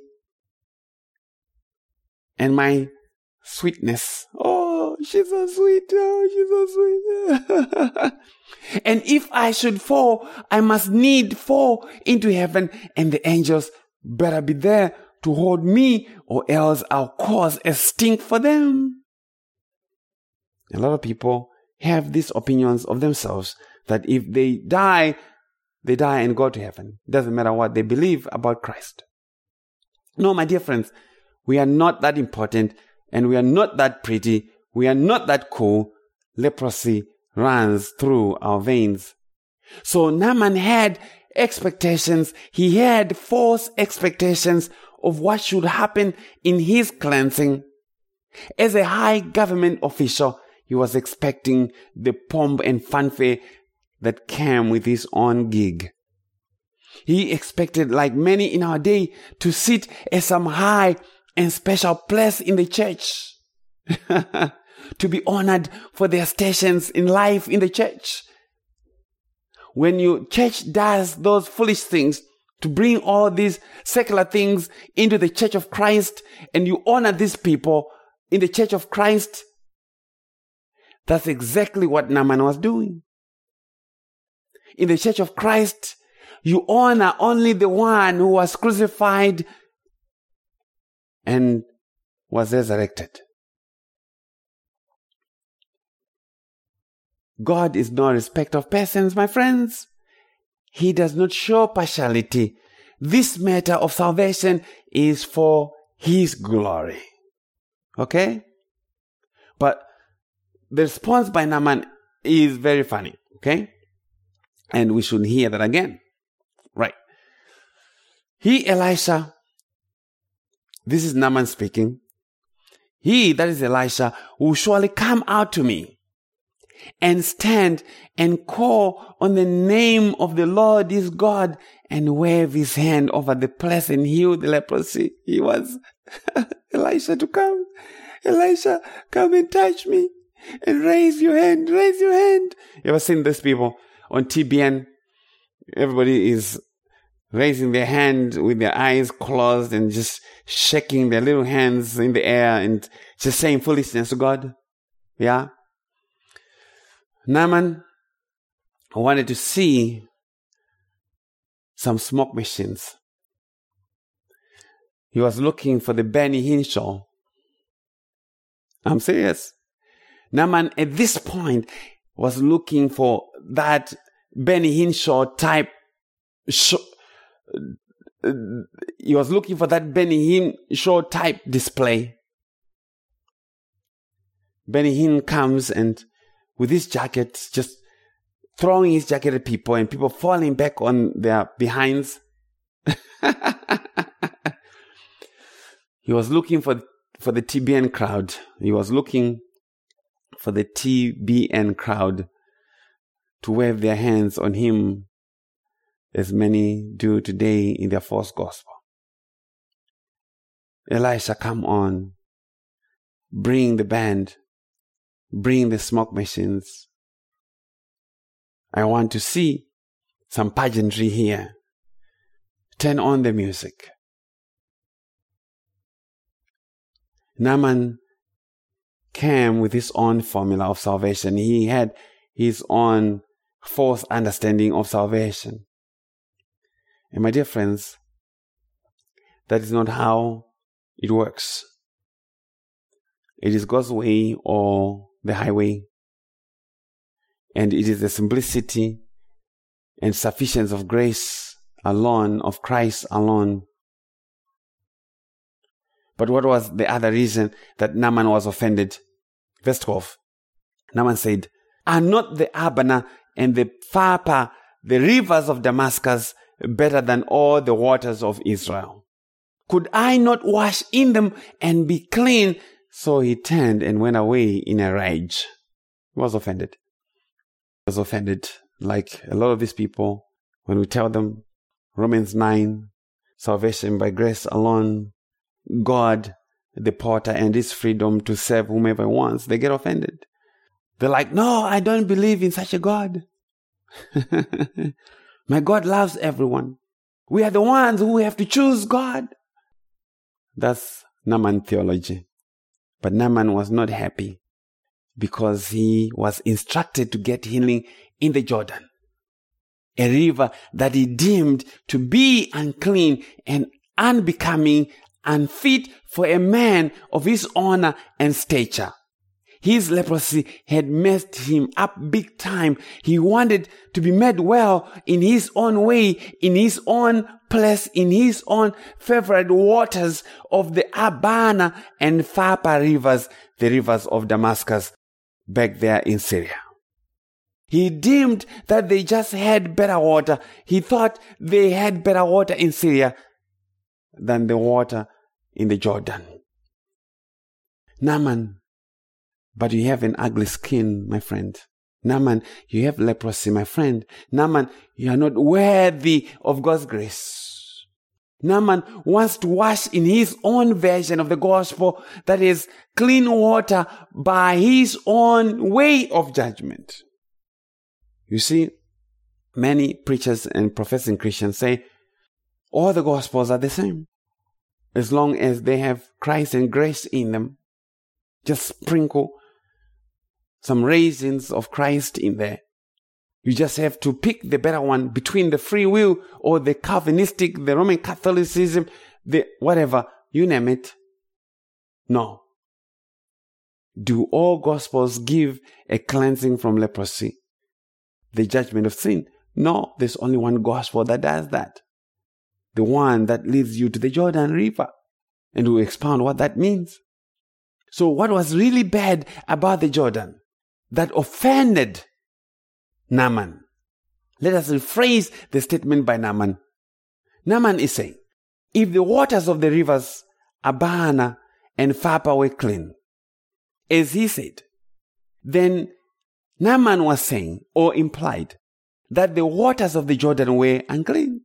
and my sweetness. Oh, she's so sweet. Oh, she's so sweet. And if I should fall, I must need fall into heaven, and the angels better be there to hold me, or else I'll cause a stink for them. A lot of people have these opinions of themselves that if they die and go to heaven. It doesn't matter what they believe about Christ. No, my dear friends, we are not that important, and we are not that pretty. We are not that cool. Leprosy runs through our veins. So Naaman had expectations. He had false expectations of what should happen in his cleansing. As a high government official, he was expecting the pomp and fanfare that came with his own gig. He expected, like many in our day, to sit at some high and special place in the church, to be honored for their stations in life in the church. When your church does those foolish things to bring all these secular things into the church of Christ, and you honor these people in the church of Christ, that's exactly what Naaman was doing. In the church of Christ, you honor only the one who was crucified and was resurrected. God is no respecter of persons, my friends. He does not show partiality. This matter of salvation is for His glory. Okay? But the response by Naaman is very funny. Okay? And we should hear that again. Right. He, Elisha, this is Naaman speaking. He, that is Elisha, will surely come out to me and stand and call on the name of the Lord his God and wave his hand over the place and heal the leprosy. He wants Elisha to come. Elisha, come and touch me and raise your hand. Raise your hand. You ever seen these people on TBN? Everybody is raising their hand with their eyes closed and just shaking their little hands in the air and just saying foolishness to God. Yeah. Naaman wanted to see some smoke machines. He was looking for the Benny Hinn show. I'm serious. Naaman at this point was looking for that Benny Hinn show type show. He was looking for that Benny Hinn show type display. Benny Hinn comes and with his jacket, just throwing his jacket at people and people falling back on their behinds. He was looking for the TBN crowd. He was looking for the TBN crowd to wave their hands on him as many do today in their false gospel. Elisha, come on. Bring the band. Bring the smoke machines. I want to see some pageantry here. Turn on the music. Naaman came with his own formula of salvation. He had his own false understanding of salvation. And my dear friends, that is not how it works. It is God's way or the highway. And it is the simplicity and sufficiency of grace alone, of Christ alone. But what was the other reason that Naaman was offended? Verse 12. Naaman said, are not the Abana and the Pharpar, the rivers of Damascus, better than all the waters of Israel? Could I not wash in them and be clean? So he turned and went away in a rage. He was offended. He was offended like a lot of these people when we tell them Romans 9, salvation by grace alone, God, the potter, and his freedom to serve whomever he wants. They get offended. They're like, no, I don't believe in such a God. My God loves everyone. We are the ones who have to choose God. That's Naaman theology. But Naaman was not happy because he was instructed to get healing in the Jordan, a river that he deemed to be unclean and unbecoming, unfit for a man of his honor and stature. His leprosy had messed him up big time. He wanted to be made well in his own way, in his own place, in his own favorite waters of the Abana and Pharpar rivers, the rivers of Damascus, back there in Syria. He deemed that they just had better water. He thought they had better water in Syria than the water in the Jordan. Naaman, but you have an ugly skin, my friend. Naaman, you have leprosy, my friend. Naaman, you are not worthy of God's grace. Naaman wants to wash in his own version of the gospel, that is, clean water by his own way of judgment. You see, many preachers and professing Christians say all the gospels are the same, as long as they have Christ and grace in them. Just sprinkle some raisins of Christ in there. You just have to pick the better one between the free will or the Calvinistic, the Roman Catholicism, the whatever, you name it. No. Do all gospels give a cleansing from leprosy, the judgment of sin? No, there's only one gospel that does that. The one that leads you to the Jordan River. And we'll expound what that means. So what was really bad about the Jordan that offended Naaman? Let us rephrase the statement by Naaman. Naaman is saying, if the waters of the rivers Abana and Pharpar were clean, as he said, then Naaman was saying or implied that the waters of the Jordan were unclean.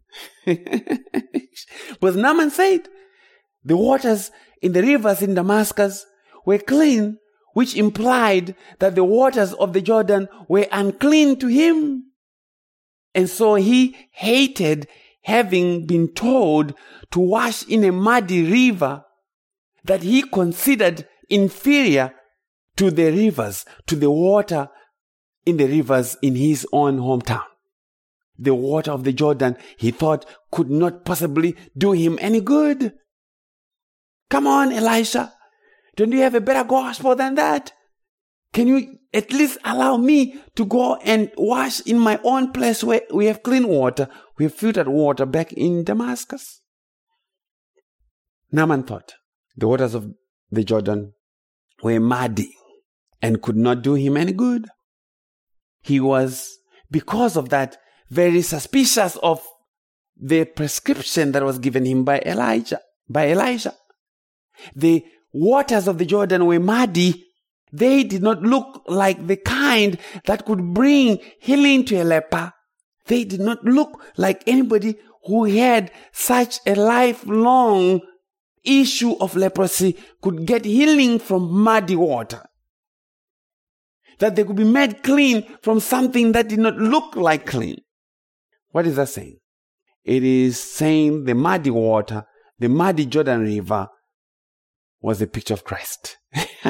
But Naaman said the waters in the rivers in Damascus were clean, which implied that the waters of the Jordan were unclean to him. And so he hated having been told to wash in a muddy river that he considered inferior to the rivers, to the water in the rivers in his own hometown. The water of the Jordan, he thought, could not possibly do him any good. Come on, Elisha. Don't you have a better gospel than that? Can you at least allow me to go and wash in my own place where we have clean water? We have filtered water back in Damascus. Naaman thought the waters of the Jordan were muddy and could not do him any good. He was, because of that, very suspicious of the prescription that was given him by Elisha. The waters of the Jordan were muddy. They did not look like the kind that could bring healing to a leper. They did not look like anybody who had such a lifelong issue of leprosy could get healing from muddy water. That they could be made clean from something that did not look like clean. What is that saying? It is saying the muddy water, the muddy Jordan River, was a picture of Christ.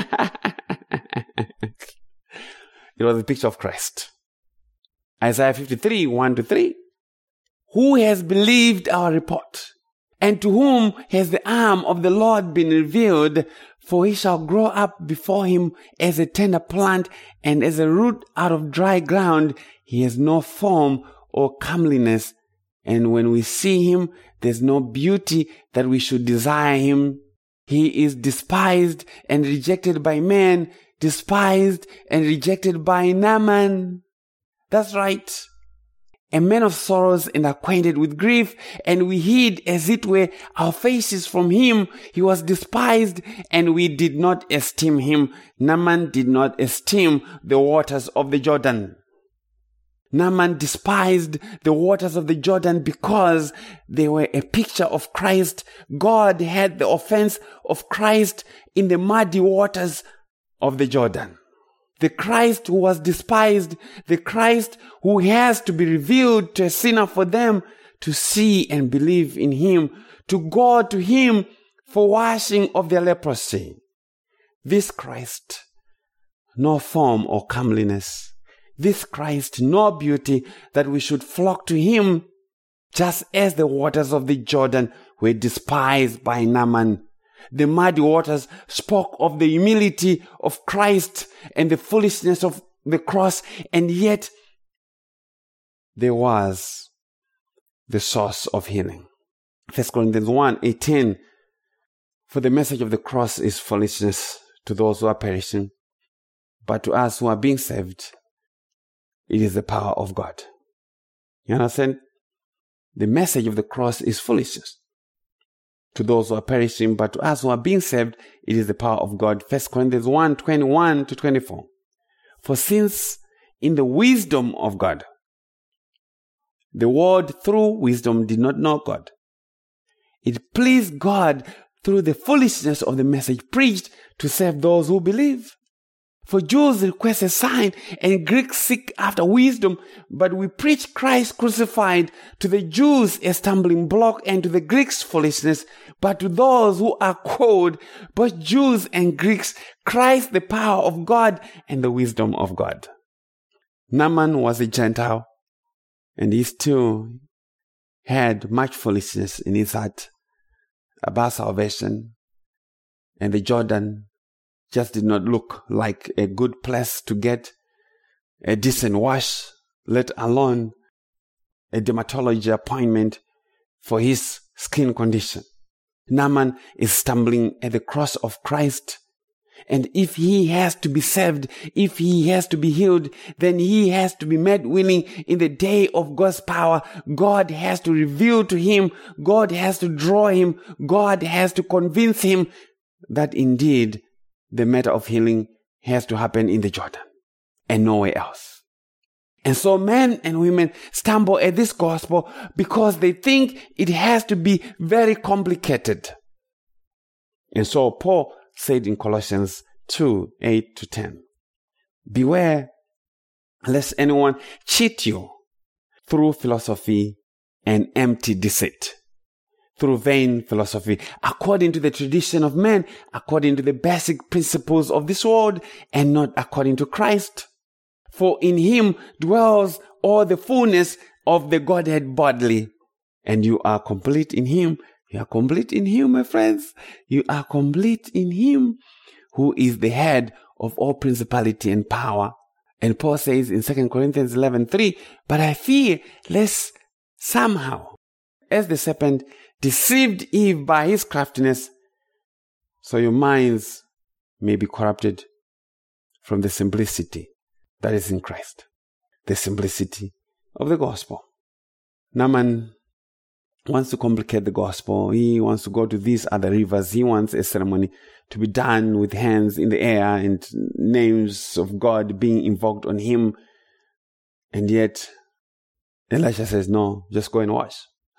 It was a picture of Christ. Isaiah 53, 1-3. Who has believed our report? And to whom has the arm of the Lord been revealed? For he shall grow up before him as a tender plant and as a root out of dry ground. He has no form or comeliness. And when we see him, there's no beauty that we should desire him. He is despised and rejected by men, despised and rejected by Naaman. That's right. A man of sorrows and acquainted with grief, and we hid as it were our faces from him. He was despised and we did not esteem him. Naaman did not esteem the waters of the Jordan. Naaman despised the waters of the Jordan because they were a picture of Christ. God had the offense of Christ in the muddy waters of the Jordan. The Christ who was despised, the Christ who has to be revealed to a sinner for them to see and believe in him, to go to him for washing of their leprosy. This Christ, no form or comeliness. This Christ, no beauty that we should flock to him, just as the waters of the Jordan were despised by Naaman. The muddy waters spoke of the humility of Christ and the foolishness of the cross, and yet there was the source of healing. 1 Corinthians 1:18, for the message of the cross is foolishness to those who are perishing, but to us who are being saved, it is the power of God. You understand? The message of the cross is foolishness to those who are perishing, but to us who are being saved, it is the power of God. 1 Corinthians 1:21-24. For since in the wisdom of God, the world through wisdom did not know God, it pleased God through the foolishness of the message preached to save those who believe. For Jews request a sign and Greeks seek after wisdom, but we preach Christ crucified, to the Jews a stumbling block and to the Greeks foolishness, but to those who are called, both Jews and Greeks, Christ the power of God and the wisdom of God. Naaman was a Gentile, and he still had much foolishness in his heart about salvation, and the Jordan just did not look like a good place to get a decent wash, let alone a dermatology appointment for his skin condition. Naaman is stumbling at the cross of Christ. And if he has to be saved, if he has to be healed, then he has to be made willing in the day of God's power. God has to reveal to him. God has to draw him. God has to convince him that indeed the matter of healing has to happen in the Jordan and nowhere else. And so men and women stumble at this gospel because they think it has to be very complicated. And so Paul said in Colossians 2, 8-10, beware lest anyone cheat you through philosophy and empty deceit, through vain philosophy, according to the tradition of men, according to the basic principles of this world, and not according to Christ. For in him dwells all the fullness of the Godhead bodily, and you are complete in him. You are complete in him, my friends. You are complete in him, who is the head of all principality and power. And Paul says in 2 Corinthians 11:3, but I fear lest somehow, as the serpent deceived Eve by his craftiness, so your minds may be corrupted from the simplicity that is in Christ, the simplicity of the gospel. Naaman wants to complicate the gospel. He wants to go to these other rivers. He wants a ceremony to be done with hands in the air and names of God being invoked on him. And yet, Elisha says, no, just go and wash.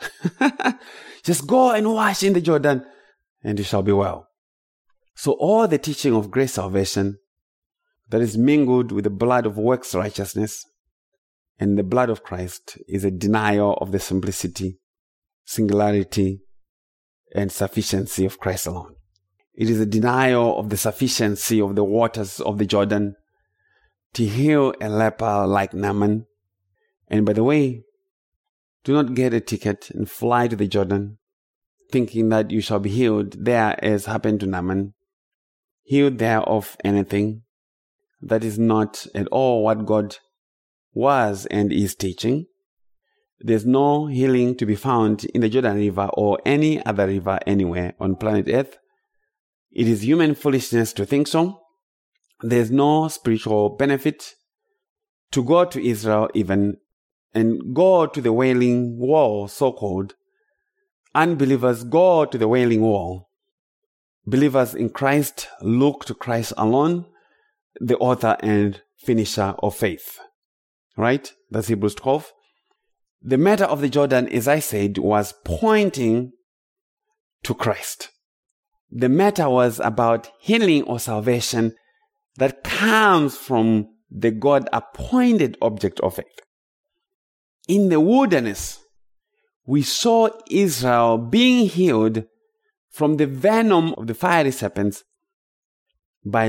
Just go and wash in the Jordan and you shall be well. So all the teaching of grace salvation that is mingled with the blood of works righteousness and the blood of Christ is a denial of the simplicity, singularity, and sufficiency of Christ alone. It is a denial of the sufficiency of the waters of the Jordan to heal a leper like Naaman. And by the way, do not get a ticket and fly to the Jordan thinking that you shall be healed there as happened to Naaman. Healed there of anything. That is not at all what God was and is teaching. There's no healing to be found in the Jordan River or any other river anywhere on planet Earth. It is human foolishness to think so. There's no spiritual benefit to go to Israel even and go to the Wailing Wall, so-called. Unbelievers go to the Wailing Wall. Believers in Christ look to Christ alone, the author and finisher of faith. Right? That's Hebrews 12. The matter of the Jordan, as I said, was pointing to Christ. The matter was about healing or salvation that comes from the God-appointed object of faith. In the wilderness, we saw Israel being healed from the venom of the fiery serpents by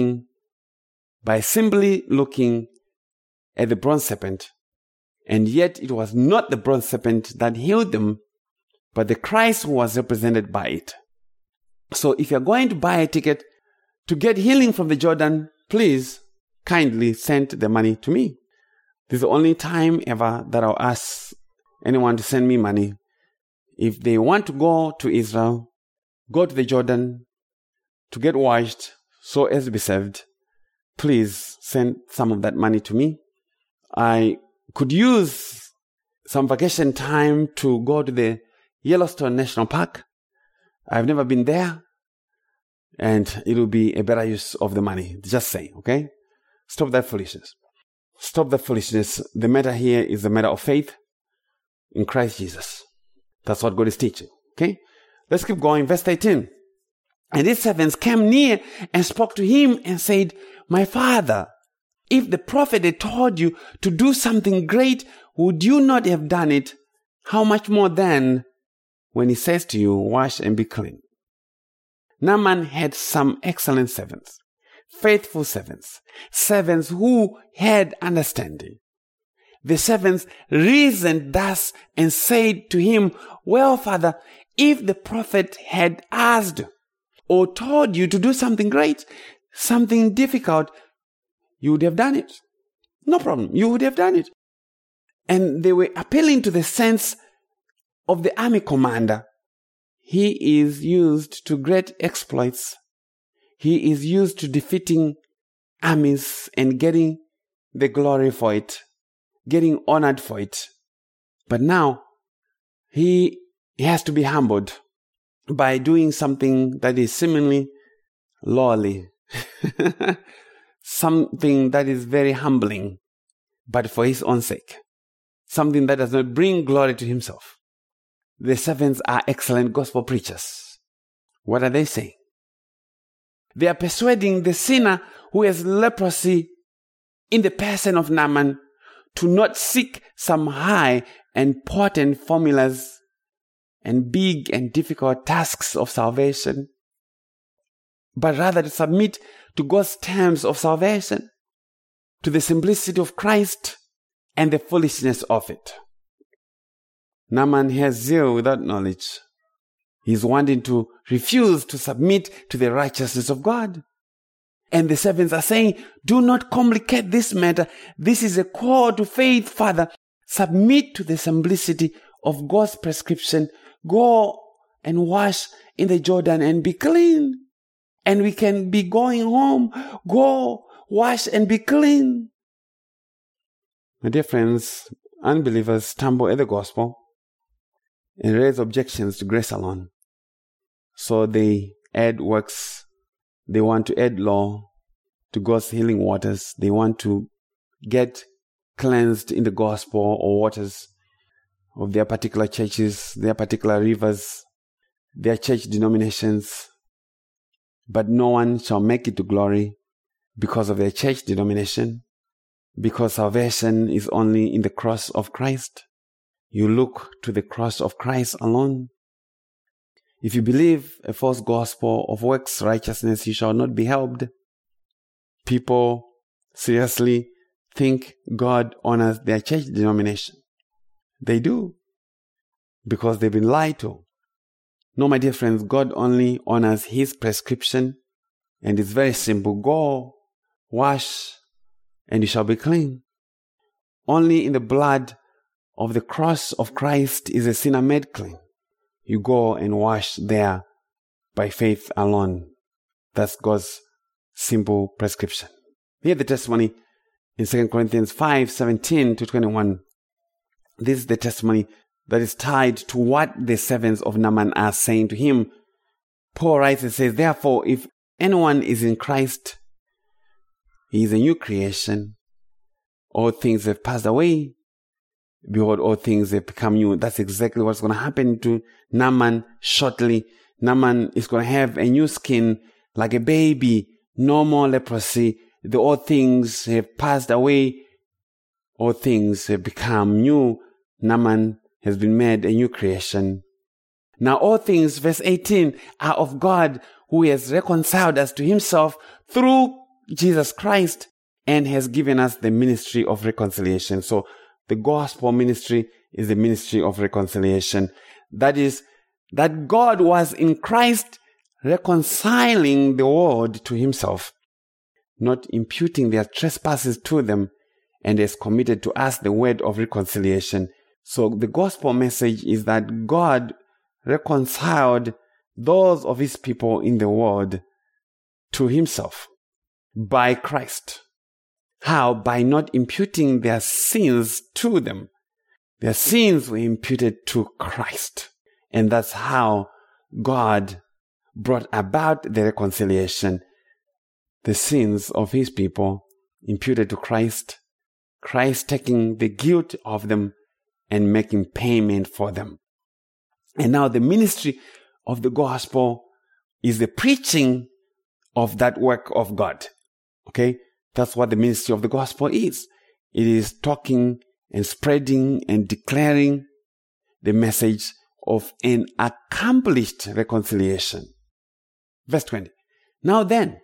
simply looking at the bronze serpent. And yet it was not the bronze serpent that healed them, but the Christ who was represented by it. So if you're going to buy a ticket to get healing from the Jordan, please kindly send the money to me. This is the only time ever that I'll ask anyone to send me money. If they want to go to Israel, go to the Jordan to get washed so as to be saved, please send some of that money to me. I could use some vacation time to go to the Yellowstone National Park. I've never been there, and it will be a better use of the money. Just saying, okay? Stop that foolishness. Stop that foolishness. The matter here is the matter of faith in Christ Jesus. That's what God is teaching, okay? Let's keep going. Verse 18. And his servants came near and spoke to him and said, my father, if the prophet had told you to do something great, would you not have done it? How much more then when he says to you, wash and be clean? Naaman had some excellent servants, faithful servants, servants who had understanding. The servants reasoned thus and said to him, well, father, if the prophet had asked or told you to do something great, something difficult, you would have done it. No problem. You would have done it. And they were appealing to the sense of the army commander. He is used to great exploits. He is used to defeating armies and getting the glory for it, getting honored for it. But now, he has to be humbled by doing something that is seemingly lowly, something that is very humbling, but for his own sake, something that does not bring glory to himself. The servants are excellent gospel preachers. What are they saying? They are persuading the sinner who has leprosy in the person of Naaman to not seek some high and potent formulas and big and difficult tasks of salvation, but rather to submit to God's terms of salvation, to the simplicity of Christ and the foolishness of it. Naaman has zeal without knowledge. He's wanting to refuse to submit to the righteousness of God. And the servants are saying, do not complicate this matter. This is a call to faith, Father. Submit to the simplicity of God's prescription. Go and wash in the Jordan and be clean. And we can be going home. Go, wash and be clean. My dear friends, unbelievers stumble at the gospel and raise objections to grace alone. So they add works. They want to add law to God's healing waters. They want to get cleansed in the gospel or waters of their particular churches, their particular rivers, their church denominations. But no one shall make it to glory because of their church denomination, because salvation is only in the cross of Christ. You look to the cross of Christ alone. If you believe a false gospel of works righteousness, you shall not be helped. People seriously think God honors their church denomination. They do, because they've been lied to. No, my dear friends, God only honors his prescription, and it's very simple. Go, wash, and you shall be clean. Only in the blood of the cross of Christ is a sinner made clean. You go and wash there by faith alone. That's God's simple prescription. Hear the testimony in 2 Corinthians 5:17-21. This is the testimony that is tied to what the servants of Naaman are saying to him. Paul writes and says, therefore, if anyone is in Christ, he is a new creation. All things have passed away. Behold, all things have become new. That's exactly what's going to happen to Naaman shortly. Naaman is going to have a new skin like a baby. No more leprosy. The old things have passed away. All things have become new. Naaman has been made a new creation. Now all things, verse 18, are of God, who has reconciled us to himself through Jesus Christ and has given us the ministry of reconciliation. So the gospel ministry is the ministry of reconciliation. That is, that God was in Christ reconciling the world to himself, not imputing their trespasses to them, and has committed to us the word of reconciliation. So the gospel message is that God reconciled those of his people in the world to himself by Christ. How? By not imputing their sins to them. Their sins were imputed to Christ. And that's how God brought about the reconciliation. The sins of his people imputed to Christ. Christ taking the guilt of them and making payment for them. And now the ministry of the gospel is the preaching of that work of God. Okay? That's what the ministry of the gospel is. It is talking and spreading and declaring the message of an accomplished reconciliation. Verse 20. Now then,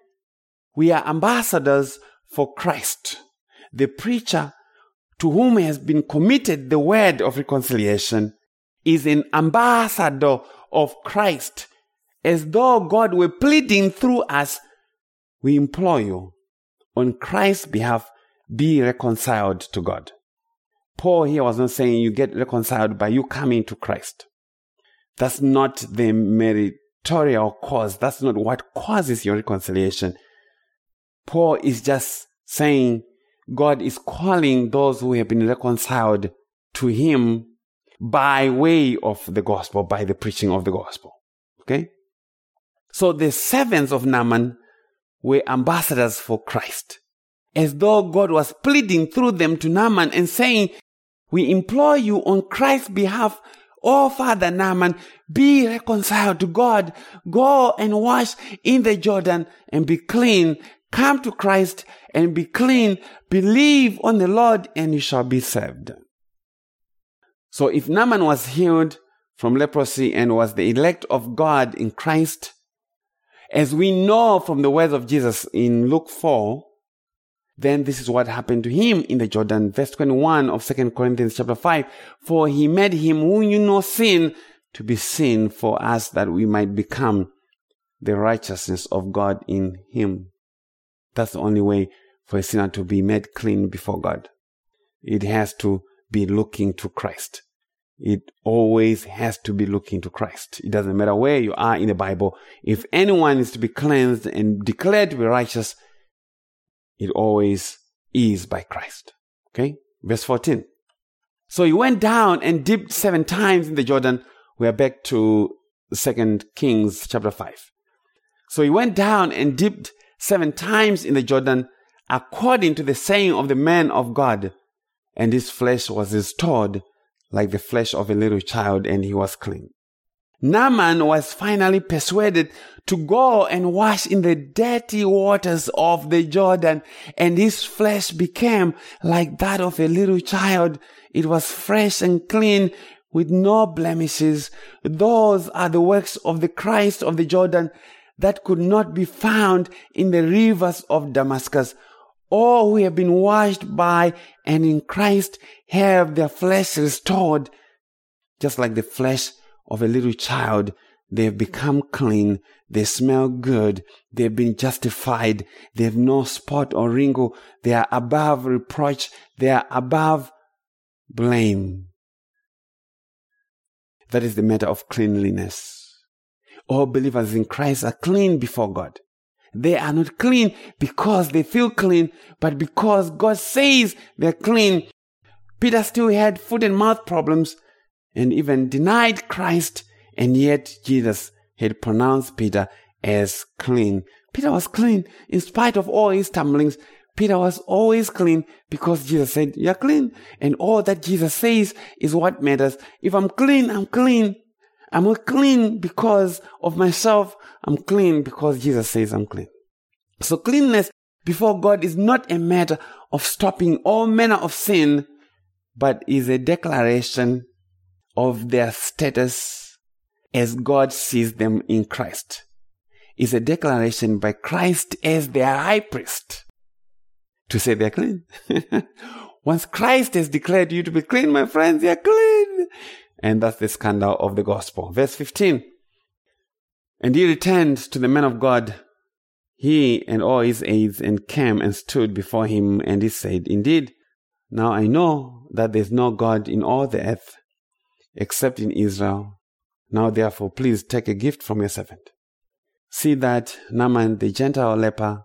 we are ambassadors for Christ, the preacher to whom has been committed the word of reconciliation is an ambassador of Christ. As though God were pleading through us, we implore you, on Christ's behalf, be reconciled to God. Paul here was not saying you get reconciled by you coming to Christ. That's not the meritorial cause. That's not what causes your reconciliation. Paul is just saying God is calling those who have been reconciled to him by way of the gospel, by the preaching of the gospel. Okay? So the servants of Naaman were ambassadors for Christ, as though God was pleading through them to Naaman and saying, we implore you on Christ's behalf, oh Father Naaman, be reconciled to God. Go and wash in the Jordan and be clean. Come to Christ and be clean. Believe on the Lord and you shall be saved. So if Naaman was healed from leprosy and was the elect of God in Christ, as we know from the words of Jesus in Luke 4, then this is what happened to him in the Jordan. Verse 21 of 2 Corinthians chapter 5. For he made him who knew no sin to be sin for us, that we might become the righteousness of God in him. That's the only way for a sinner to be made clean before God. It has to be looking to Christ. It always has to be looking to Christ. It doesn't matter where you are in the Bible. If anyone is to be cleansed and declared to be righteous, it always is by Christ. Okay? Verse 14. So he went down and dipped 7 times in the Jordan. We are back to 2 Kings chapter 5. So he went down and dipped 7 times in the Jordan, according to the saying of the man of God. And his flesh was restored like the flesh of a little child, and he was clean. Naaman was finally persuaded to go and wash in the dirty waters of the Jordan, and his flesh became like that of a little child. It was fresh and clean with no blemishes. Those are the works of the Christ of the Jordan that could not be found in the rivers of Damascus. All who have been washed by and in Christ have their flesh restored, just like the flesh of a little child. They have become clean. They smell good. They have been justified. They have no spot or wrinkle. They are above reproach. They are above blame. That is the matter of cleanliness. All believers in Christ are clean before God. They are not clean because they feel clean, but because God says they're clean. Peter still had foot and mouth problems and even denied Christ, and yet Jesus had pronounced Peter as clean. Peter was clean in spite of all his stumblings. Peter was always clean because Jesus said, you're clean. And all that Jesus says is what matters. If I'm clean, I'm clean. I'm not clean because of myself. I'm clean because Jesus says I'm clean. So cleanness before God is not a matter of stopping all manner of sin, but is a declaration of their status as God sees them in Christ. It's a declaration by Christ as their high priest to say they're clean. Once Christ has declared you to be clean, my friends, you're clean. And that's the scandal of the gospel. Verse 15. And he returned to the man of God, he and all his aides, and came and stood before him. And he said, indeed, now I know that there is no God in all the earth except in Israel. Now therefore, please take a gift from your servant. See that Naaman, the Gentile leper,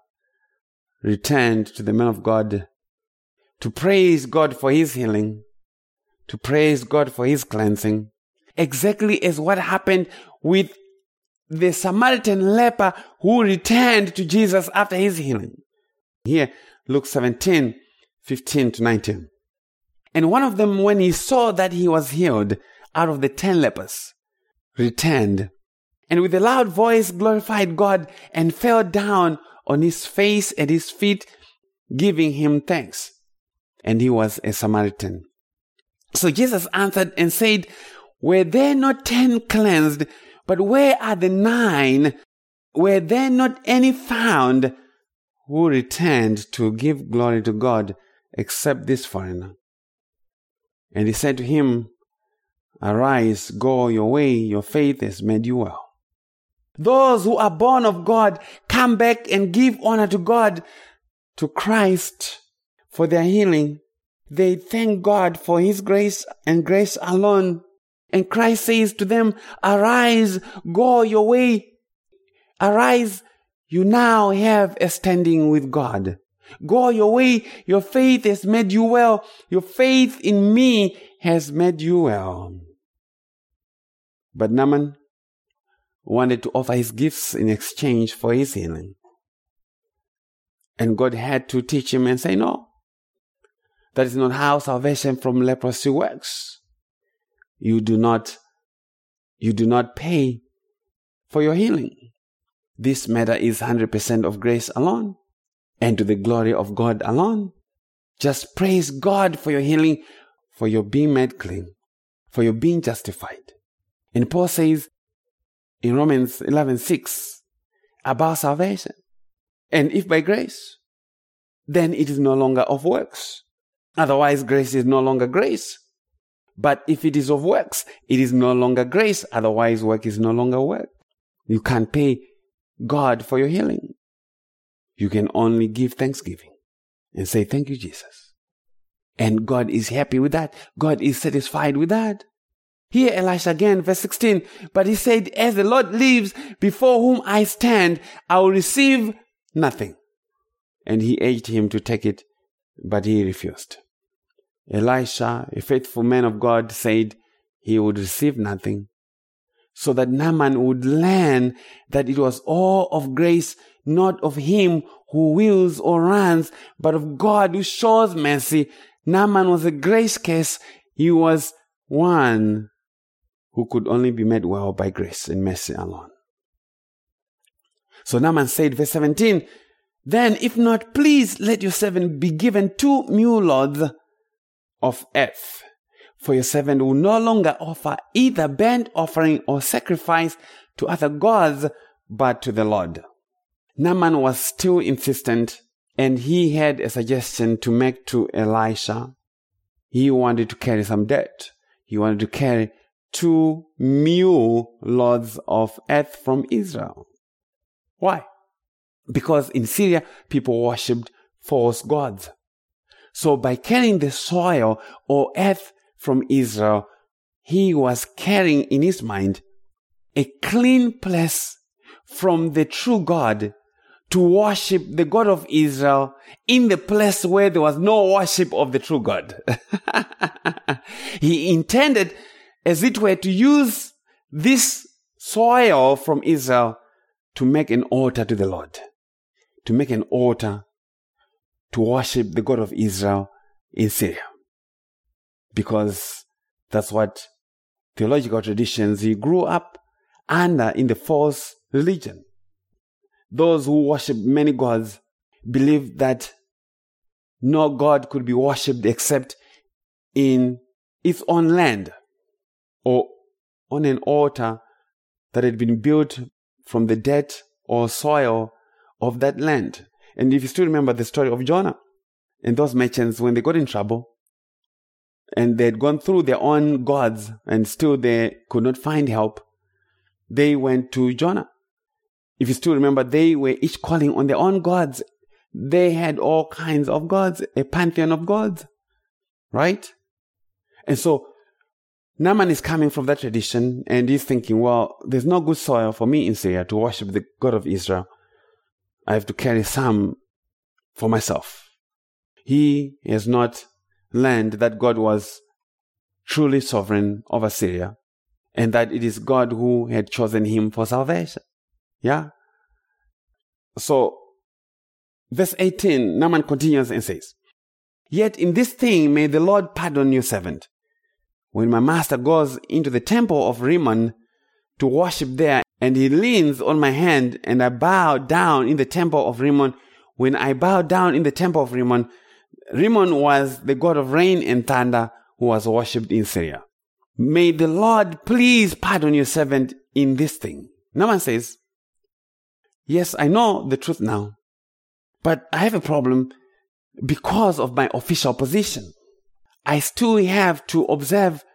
returned to the man of God to praise God for his healing, to praise God for his cleansing, exactly as what happened with the Samaritan leper who returned to Jesus after his healing. Here, Luke 17, 15 to 19. And one of them, when he saw that he was healed out of the 10 lepers, returned, and with a loud voice glorified God and fell down on his face at his feet, giving him thanks. And he was a Samaritan. So Jesus answered and said, were there not 10 cleansed? But where are the 9? Were there not any found who returned to give glory to God except this foreigner? And he said to him, arise, go your way, your faith has made you well. Those who are born of God come back and give honor to God, to Christ, for their healing. They thank God for His grace and grace alone. And Christ says to them, arise, go your way. Arise, you now have a standing with God. Go your way. Your faith has made you well. Your faith in me has made you well. But Naaman wanted to offer his gifts in exchange for his healing. And God had to teach him and say, no, that is not how salvation from leprosy works. You do not pay for your healing. This matter is 100% of grace alone and to the glory of God alone. Just praise God for your healing, for your being made clean, for your being justified. And Paul says in Romans 11:6 about salvation. And if by grace, then it is no longer of works. Otherwise, grace is no longer grace. But if it is of works, it is no longer grace. Otherwise, work is no longer work. You can't pay God for your healing. You can only give thanksgiving and say, thank you, Jesus. And God is happy with that. God is satisfied with that. Here, Elisha again, verse 16. But he said, as the Lord lives, before whom I stand, I will receive nothing. And he urged him to take it, but he refused. Elisha, a faithful man of God, said he would receive nothing, so that Naaman would learn that it was all of grace, not of him who wills or runs, but of God who shows mercy. Naaman was a grace case. He was one who could only be made well by grace and mercy alone. So Naaman said, verse 17, then if not, please let your servant be given 2 mule loads of earth. For your servant will no longer offer either burnt offering or sacrifice to other gods, but to the Lord. Naaman was still insistent, and he had a suggestion to make to Elisha. He wanted to carry some dirt. He wanted to carry 2 mule loads of earth from Israel. Why? Because in Syria, people worshipped false gods. So by carrying the soil or earth from Israel, he was carrying in his mind a clean place from the true God to worship the God of Israel in the place where there was no worship of the true God. He intended, as it were, to use this soil from Israel to make an altar to the Lord, to make an altar to worship the God of Israel in Syria. Because that's what theological traditions he grew up under in the false religion. Those who worship many gods believed that no God could be worshipped except in its own land or on an altar that had been built from the dirt or soil of that land. And if you still remember the story of Jonah and those merchants, when they got in trouble and they had gone through their own gods and still they could not find help, they went to Jonah. If you still remember, they were each calling on their own gods. They had all kinds of gods, a pantheon of gods, right? And so Naaman is coming from that tradition and he's thinking, well, there's no good soil for me in Syria to worship the God of Israel. I have to carry some for myself. He has not learned that God was truly sovereign over Syria and that it is God who had chosen him for salvation. Yeah? So, verse 18, Naaman continues and says, yet in this thing may the Lord pardon your servant. When my master goes into the temple of Rimmon to worship there, and he leans on my hand, and I bow down in the temple of Rimmon. When I bow down in the temple of Rimmon, Rimmon was the god of rain and thunder who was worshipped in Syria. May the Lord please pardon your servant in this thing. Naaman says, yes, I know the truth now, but I have a problem because of my official position. I still have to observe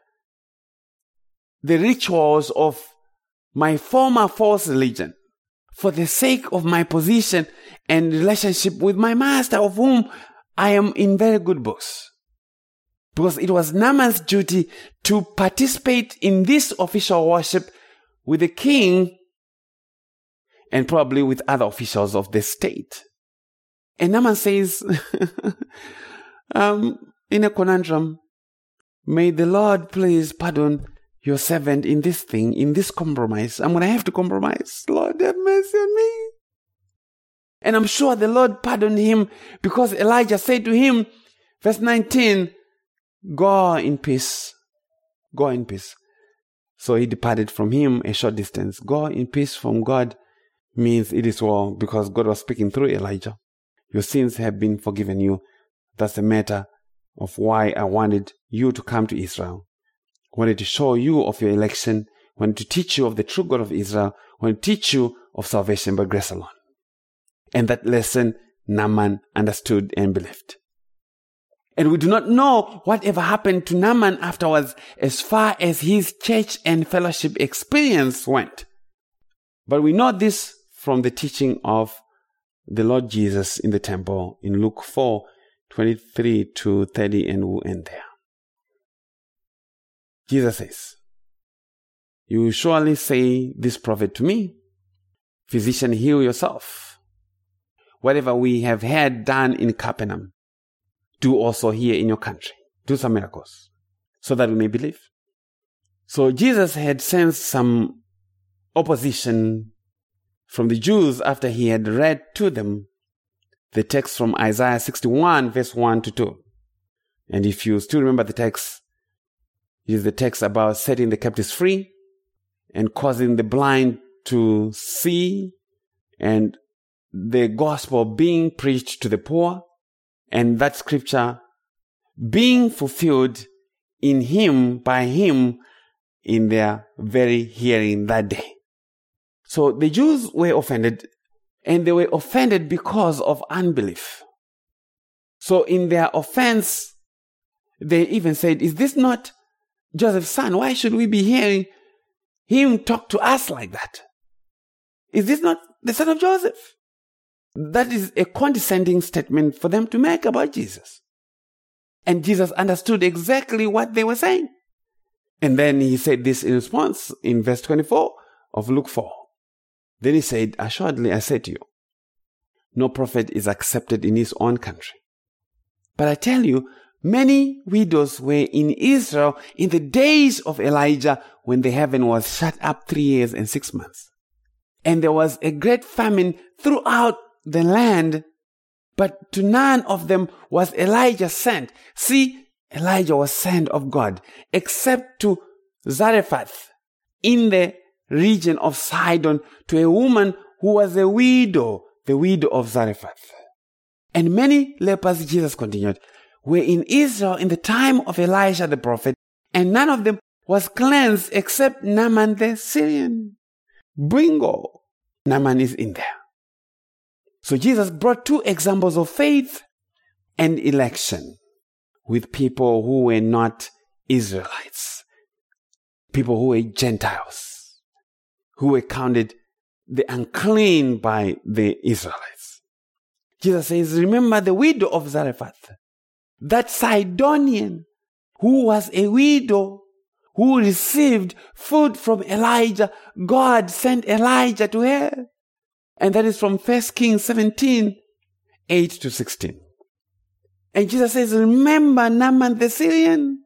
the rituals of my former false religion for the sake of my position and relationship with my master, of whom I am in very good books. because it was Naaman's duty to participate in this official worship with the king and probably with other officials of the state. And Naaman says, in a conundrum, may the Lord please pardon your servant in this thing, in this compromise. I'm going to have to compromise. Lord, have mercy on me. And I'm sure the Lord pardoned him because Elijah said to him, verse 19, go in peace. Go in peace. So he departed from him a short distance. Go in peace from God means it is well, because God was speaking through Elijah. Your sins have been forgiven you. That's the matter of why I wanted you to come to Israel. I wanted to show you of your election. I wanted to teach you of the true God of Israel. I wanted to teach you of salvation by grace alone. And that lesson Naaman understood and believed. And we do not know whatever happened to Naaman afterwards as far as his church and fellowship experience went. But we know this from the teaching of the Lord Jesus in the temple in Luke 4:23 to 30, and we'll end there. Jesus says, you will surely say this prophet to me, physician, heal yourself. Whatever we have had done in Capernaum, do also here in your country. Do some miracles so that we may believe. So Jesus had sensed some opposition from the Jews after he had read to them the text from Isaiah 61, verse 1 to 2. And if you still remember the text, it is the text about setting the captives free and causing the blind to see, and the gospel being preached to the poor, and that scripture being fulfilled in him, by him, in their very hearing that day. So the Jews were offended, and they were offended because of unbelief. So in their offense, they even said, is this not Joseph's son? Why should we be hearing him talk to us like that? Is this not the son of Joseph? That is a condescending statement for them to make about Jesus. And Jesus understood exactly what they were saying. And then he said this in response in verse 24 of Luke 4. Then he said, assuredly I say to you, no prophet is accepted in his own country. But I tell you, many widows were in Israel in the days of Elijah, when the heaven was shut up 3 years and 6 months. And there was a great famine throughout the land, but to none of them was Elijah sent. See, Elijah was sent of God, except to Zarephath in the region of Sidon, to a woman who was a widow, the widow of Zarephath. And many lepers, Jesus continued, were in Israel in the time of Elisha the prophet, and none of them was cleansed except Naaman the Syrian. Bingo! Naaman is in there. So Jesus brought two examples of faith and election with people who were not Israelites, people who were Gentiles, who were counted the unclean by the Israelites. Jesus says, remember the widow of Zarephath, that Sidonian who was a widow, who received food from Elijah. God sent Elijah to her. And that is from 1 Kings 17, 8 to 16. And Jesus says, remember Naaman the Syrian.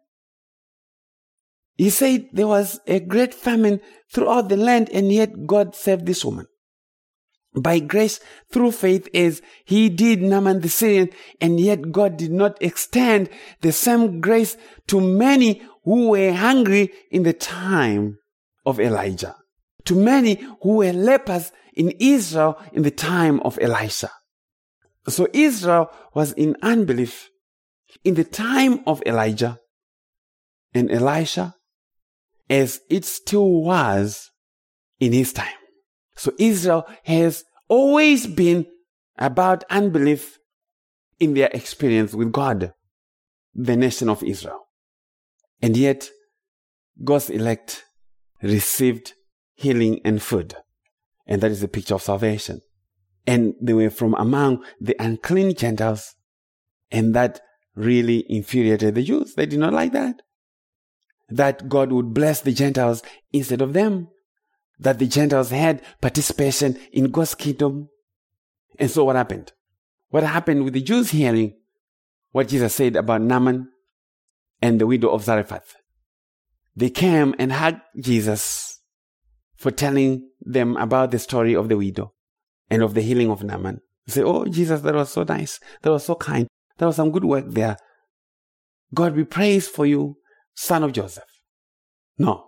He said there was a great famine throughout the land, and yet God saved this woman. By grace, through faith, as he did Naaman the Syrian, and yet God did not extend the same grace to many who were hungry in the time of Elijah, to many who were lepers in Israel in the time of Elisha. So Israel was in unbelief in the time of Elijah and Elisha, as it still was in his time. So Israel has always been about unbelief in their experience with God, the nation of Israel. And yet, God's elect received healing and food. And that is a picture of salvation. And they were from among the unclean Gentiles, and that really infuriated the Jews. They did not like that. That God would bless the Gentiles instead of them. That the Gentiles had participation in God's kingdom. And so what happened? What happened with the Jews hearing what Jesus said about Naaman and the widow of Zarephath? They came and hugged Jesus for telling them about the story of the widow and of the healing of Naaman. They say, "Oh, Jesus, that was so nice. That was so kind. There was some good work there. God be praised for you, son of Joseph." No.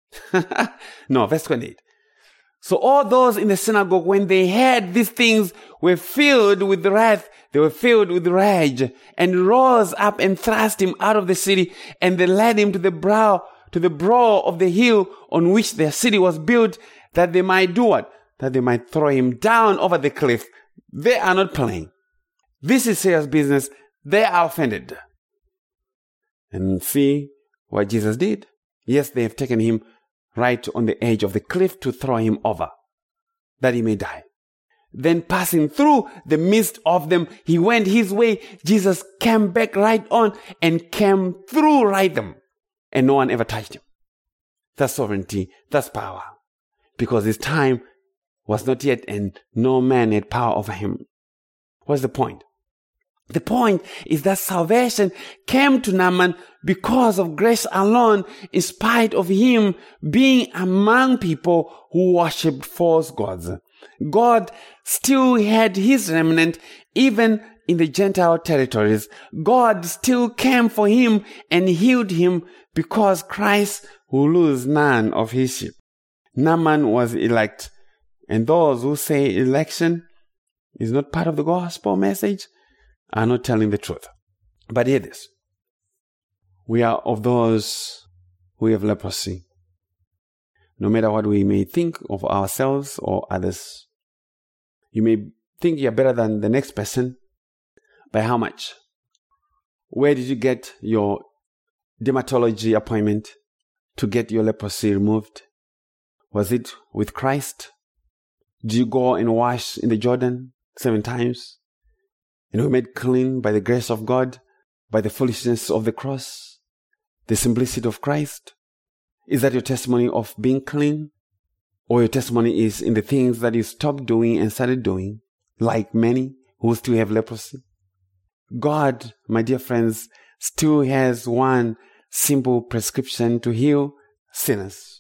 No, verse 28. So all those in the synagogue, when they heard these things, were filled with wrath. They were filled with rage and rose up and thrust him out of the city. And they led him to the brow of the hill on which their city was built, that they might do what? That they might throw him down over the cliff. They are not playing. This is serious business. They are offended. And see what Jesus did. Yes, they have taken him right on the edge of the cliff to throw him over, that he may die. Then passing through the midst of them, he went his way. Jesus came back right on and came through right them. And no one ever touched him. That's sovereignty. That's power. Because his time was not yet and no man had power over him. What's the point? The point is that salvation came to Naaman because of grace alone, in spite of him being among people who worshipped false gods. God still had his remnant even in the Gentile territories. God still came for him and healed him because Christ will lose none of his sheep. Naaman was elect, and those who say election is not part of the gospel message are not telling the truth. But hear this. We are of those who have leprosy. No matter what we may think of ourselves or others. You may think you're better than the next person. By how much? Where did you get your dermatology appointment to get your leprosy removed? Was it with Christ? Did you go and wash in the Jordan 7 times? And were made clean by the grace of God, by the foolishness of the cross, the simplicity of Christ? Is that your testimony of being clean? Or your testimony is in the things that you stopped doing and started doing, like many who still have leprosy? God, my dear friends, still has one simple prescription to heal sinners.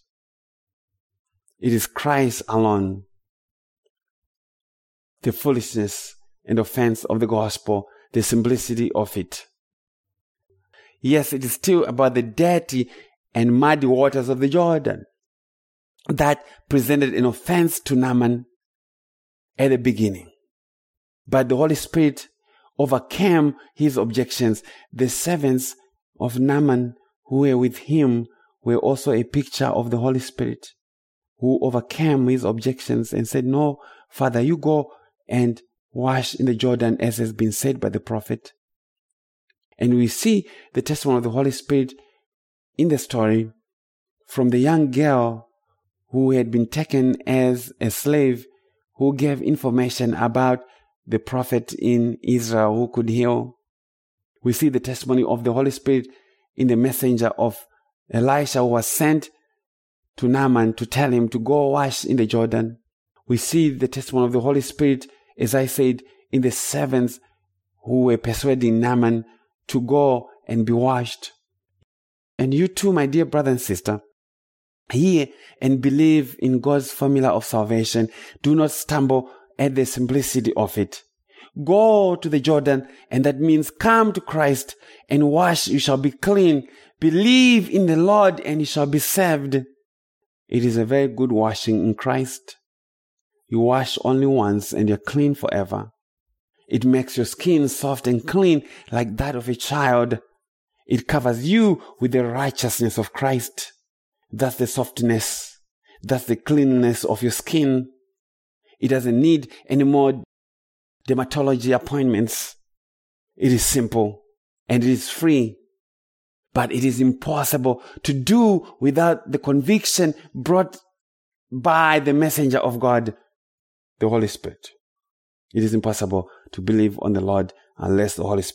It is Christ alone. The foolishness and offense of the gospel, the simplicity of it. Yes, it is still about the dirty and muddy waters of the Jordan that presented an offense to Naaman at the beginning. But the Holy Spirit overcame his objections. The servants of Naaman who were with him were also a picture of the Holy Spirit, who overcame his objections and said, "No, Father, you go and wash in the Jordan as has been said by the prophet." And we see the testimony of the Holy Spirit in the story from the young girl who had been taken as a slave, who gave information about the prophet in Israel who could heal. We see the testimony of the Holy Spirit in the messenger of Elisha who was sent to Naaman to tell him to go wash in the Jordan. We see the testimony of the Holy Spirit, as I said, in the servants who were persuading Naaman to go and be washed. And you too, my dear brother and sister, hear and believe in God's formula of salvation. Do not stumble at the simplicity of it. Go to the Jordan, and that means come to Christ and wash. You shall be clean. Believe in the Lord and you shall be saved. It is a very good washing in Christ. You wash only once and you're clean forever. It makes your skin soft and clean like that of a child. It covers you with the righteousness of Christ. That's the softness. That's the cleanness of your skin. It doesn't need any more dermatology appointments. It is simple and it is free. But it is impossible to do without the conviction brought by the messenger of God, the Holy Spirit. It is impossible to believe on the Lord unless the Holy Spirit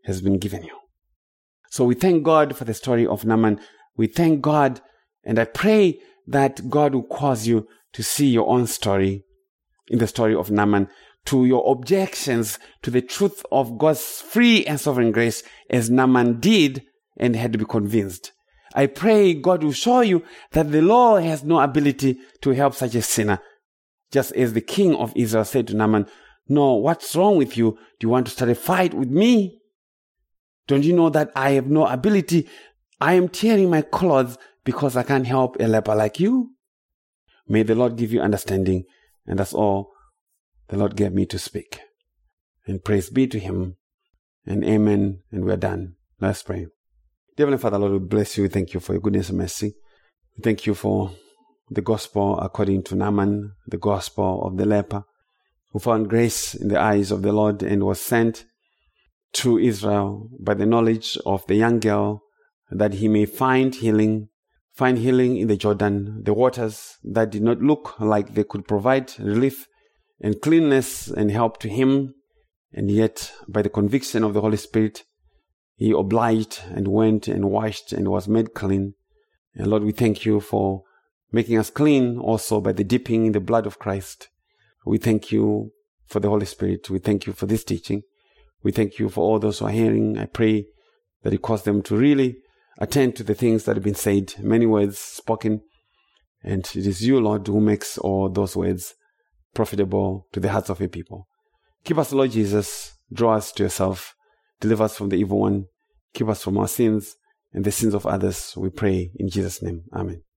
has been given you. So we thank God for the story of Naaman. We thank God, and I pray that God will cause you to see your own story in the story of Naaman, to your objections to the truth of God's free and sovereign grace, as Naaman did and had to be convinced. I pray God will show you that the law has no ability to help such a sinner. Just as the king of Israel said to Naaman, "No, what's wrong with you? Do you want to start a fight with me? Don't you know that I have no ability? I am tearing my clothes because I can't help a leper like you." May the Lord give you understanding, and that's all the Lord gave me to speak. And praise be to him, and amen, and we're done. Let's pray. Dear Heavenly Father, Lord, we bless you. We thank you for your goodness and mercy. We thank you for the gospel according to Naaman, the gospel of the leper, who found grace in the eyes of the Lord and was sent to Israel by the knowledge of the young girl, that he may find healing in the Jordan, the waters that did not look like they could provide relief and cleanness and help to him. And yet, by the conviction of the Holy Spirit, he obliged and went and washed and was made clean. And Lord, we thank you for making us clean also by the dipping in the blood of Christ. We thank you for the Holy Spirit. We thank you for this teaching. We thank you for all those who are hearing. I pray that you cause them to really attend to the things that have been said, many words spoken. And it is you, Lord, who makes all those words profitable to the hearts of your people. Keep us, Lord Jesus. Draw us to yourself. Deliver us from the evil one. Keep us from our sins and the sins of others. We pray in Jesus' name. Amen.